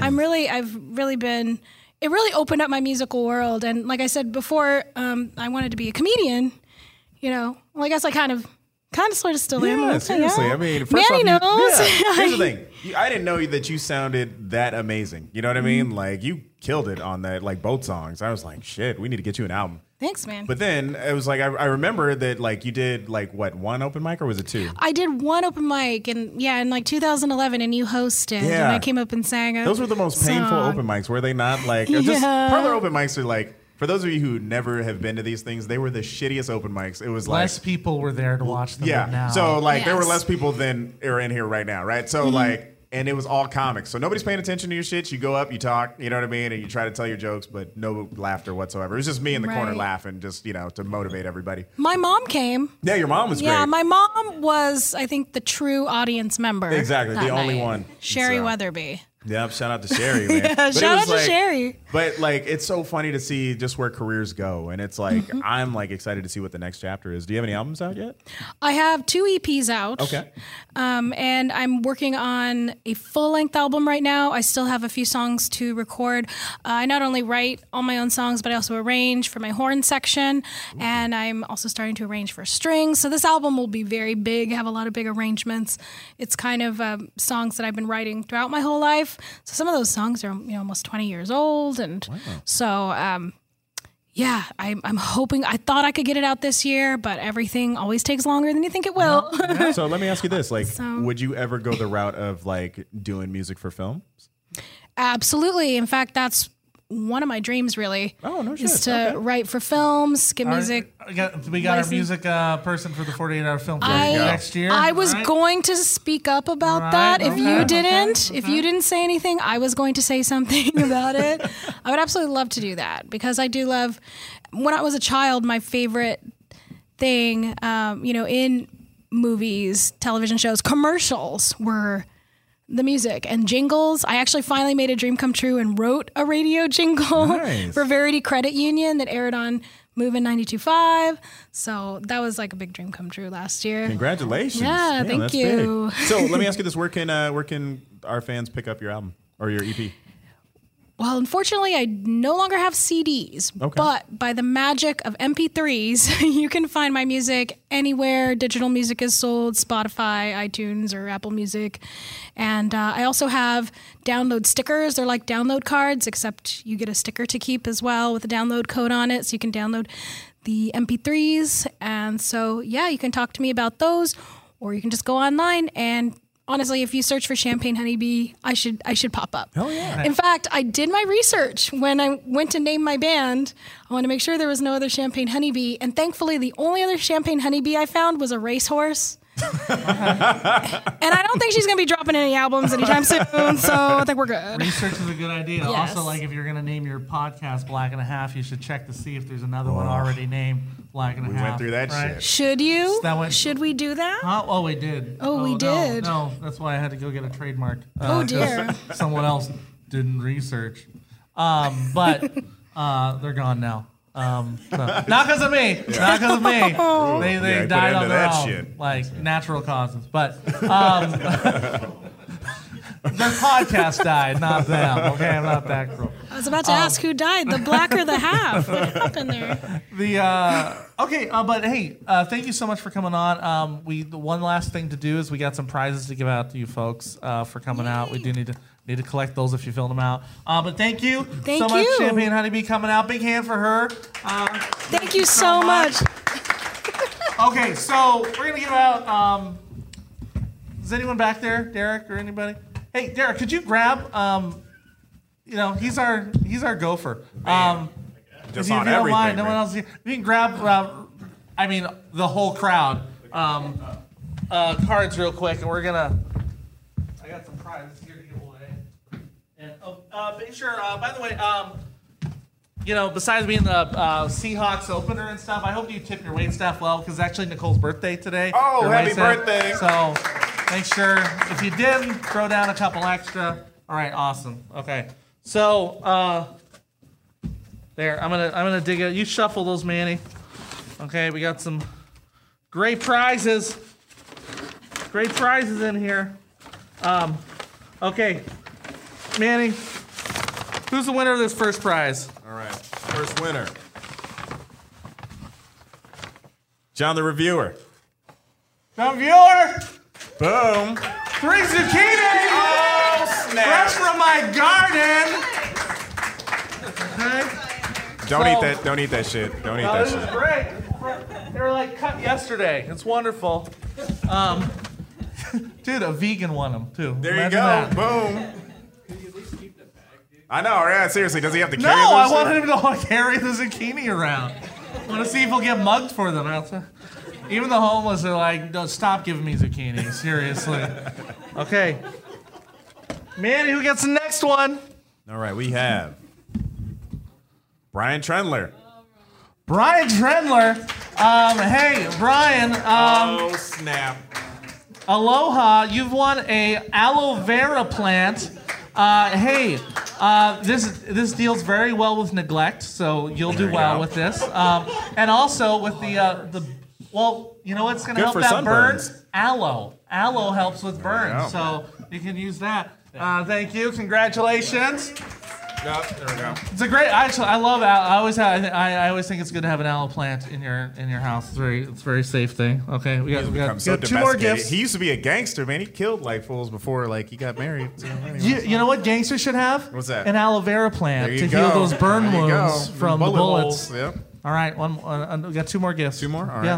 I've really been... It really opened up my musical world. And like I said before, I wanted to be a comedian, Well, I guess I kind of sort of still am. Yeah, seriously. I mean, first Manny off, knows. Here's the thing. I didn't know that you sounded that amazing. You know what I mean? You killed it on that, both songs. I was like, shit, we need to get you an album. Thanks, man. But then it was I remember that you did one open mic, or was it two? I did one open mic in 2011, and you hosted, and I came up and sang. Those were the most painful open mics, were they not? Just parlor open mics are for those of you who never have been to these things, they were the shittiest open mics. It was less people were there to watch them. Yeah, now. so there were less people than are in here right now, right? So and it was all comics. So nobody's paying attention to your shit. You go up, you talk, you know what I mean? And you try to tell your jokes, but no laughter whatsoever. It was just me in the corner laughing, just, to motivate everybody. My mom came. Yeah, your mom was great. Yeah, my mom was, I think, the true audience member. Exactly, the only one. Sherry Weatherby. Yep, shout out to Sherry, man. Yeah, shout out to Sherry. But it's so funny to see just where careers go, and it's I'm excited to see what the next chapter is. Do you have any albums out yet? I have 2 EPs out. Okay. And I'm working on a full-length album right now. I still have a few songs to record. I not only write all my own songs, but I also arrange for my horn section, and I'm also starting to arrange for strings. So this album will be very big, have a lot of big arrangements. It's kind of songs that I've been writing throughout my whole life. So some of those songs are almost 20 years old, and so I'm hoping. I thought I could get it out this year, but everything always takes longer than you think it will. So let me ask you this: would you ever go the route of doing music for films? Absolutely. In fact, that's one of my dreams, really. Oh, no shit. Is to write for films, get music. We got our music person for the 48-hour film next year. I was going to speak up about that. If you didn't, if you didn't say anything, I was going to say something about it. I would absolutely love to do that, because I do love. When I was a child, my favorite thing, in movies, television shows, commercials were the music and jingles. I actually finally made a dream come true and wrote a radio jingle for Verity Credit Union that aired on Movin' 92.5. So that was a big dream come true last year. Congratulations. Yeah, thank you. So let me ask you this: where can our fans pick up your album or your EP? Well, unfortunately, I no longer have CDs, but by the magic of MP3s, you can find my music anywhere digital music is sold, Spotify, iTunes, or Apple Music. And I also have download stickers. They're like download cards, except you get a sticker to keep as well with a download code on it, so you can download the MP3s. And so, you can talk to me about those, or you can just go online and honestly, if you search for Champagne Honeybee, I should pop up. Oh, yeah. In fact, I did my research when I went to name my band. I wanted to make sure there was no other Champagne Honeybee. And thankfully, the only other Champagne Honeybee I found was a racehorse. And I don't think she's going to be dropping any albums anytime soon, so I think we're good. Research is a good idea. Yes. Also, if you're going to name your podcast Black and a Half, you should check to see if there's another one already named Black and a Half. We went through that shit. Should you? So should we do that? Oh, we did. Oh, we did. No, that's why I had to go get a trademark. Oh, dear. Someone else didn't research. But they're gone now. So, not because of me. Not because of me. They put died into on their that own, shit. like natural causes. But their podcast died, not them. Okay, I'm not that cruel. I was about to ask who died, the black or the half. What happened there? But hey, thank you so much for coming on. The one last thing to do is we got some prizes to give out to you folks for coming out. We do need to collect those if you filled them out. But thank you so much, you. Champagne Honeybee, coming out. Big hand for her. Thank you so much. Okay, so we're gonna give out. Is anyone back there, Derek or anybody? Hey, Derek, could you grab? He's our gopher. Just if you on don't everything. mind, no one man. else. You can grab. The whole crowd. Cards real quick, and we're gonna. I got some prizes here to give away. And make sure. By the way, besides being the Seahawks opener and stuff, I hope you tip your waitstaff well because it's actually Nicole's birthday today. Oh, Your happy waitstaff. birthday. So make sure if you did, throw down a couple extra. All right, awesome. Okay, so there. I'm gonna dig it. You shuffle those, Manny. Okay, we got some great prizes. Great prizes in here. Okay, Manny, who's the winner of this first prize? All right, first winner. John the Reviewer. John Viewer, Boom. 3 zucchini, Oh, fresh snap. from my garden. Okay. Don't eat that shit. Don't eat Oh, that this is shit. great. They were like cut yesterday. It's wonderful. Dude, a vegan won them too. There you Imagine go. that. Boom. I know, yeah, seriously. Does he have to No, carry I those? wanted him to carry the zucchini around. I want to see if he'll get mugged for them. Even the homeless are like, no, stop giving me zucchini. Seriously. Okay. Manny, who gets the next one? All right, we have Brian Trendler. Brian Trendler. Hey, Brian. Oh, snap. Aloha. You've won a aloe vera plant. This deals very well with neglect, so you'll do you well go. with this. And also with well, you know what's going to Good help for that sunburns. burn? Aloe. Aloe helps with you burns, go. so you can use that. Thank you. Congratulations. Yep, there we go. It's a great. I love aloe. I always think it's good to have an aloe plant in your house. It's a very safe thing. Okay, we got Become so 2 more domesticated. gifts. He used to be a gangster, man. He killed like fools before like he got married. So, anyways. You know what gangsters should have? What's that? An aloe vera plant There to you heal go. those burn There you go. wounds from the Bullet bullets. holes, Yep. All right, we got 2 more gifts. 2 more? All right. Yeah.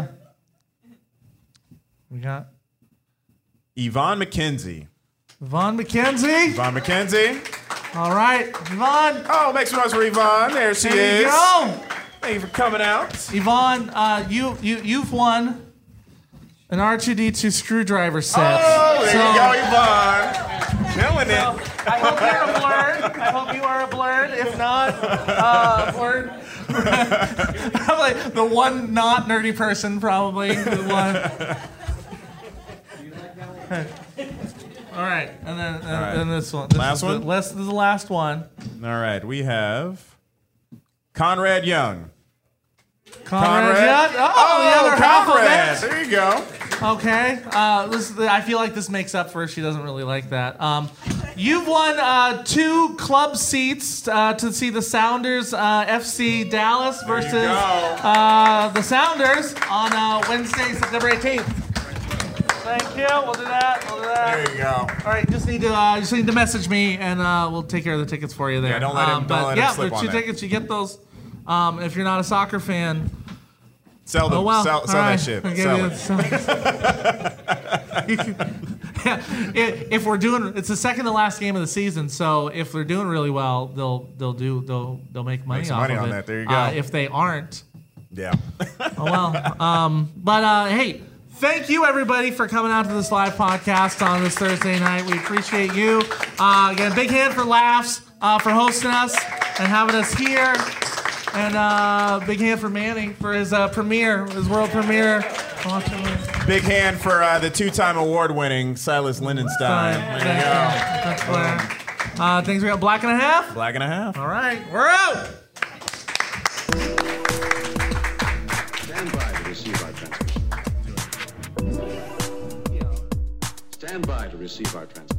We got Yvonne McKenzie. Yvonne McKenzie. Yvonne McKenzie. All right, Yvonne. Oh, make some noise for Yvonne. There she There is. you go. Thank you for coming out. Yvonne, you've won an R2D2 screwdriver set. Oh, there So- you go, Yvonne. Killing it. I hope you're a blurred. I hope you are a blurred. If not, blurred. I'm like the one not nerdy person probably. The one. All right, and then this one. Last one? This is the last one. All right, we have Conrad Young. Conrad. Yeah. Oh, the other half of Conrad. it. There you go. Okay. I feel like this makes up for it. She doesn't really like that. You've won 2 club seats to see the Sounders FC Dallas versus go. the Sounders on Wednesday, September 18th. Thank you. We'll do that. There you go. All right. Just need to message me, and we'll take care of the tickets for you there. Yeah, don't let him slip the on 2 that. tickets. You get those. If you're not a soccer fan. Sell them. Oh, well. Sell All that right. shit. I'll give Sell you it. if we're doing, it's the second to last game of the season, so if they're doing really well, they'll make money some off money of on it. that. There you go. If they aren't, Yeah. oh well. But hey, thank you everybody for coming out to this live podcast on this Thursday night. We appreciate you. Again, big hand for Laughs for hosting us and having us here. And big hand for Manny for his premiere, his world premiere. Big hand for the 2-time award-winning Silas Lindenstein. There you go. That's Blair. Things we got Black and a Half. Black and a half. All right, we're out. Stand by to receive our transmission. Stand by to receive our transmission.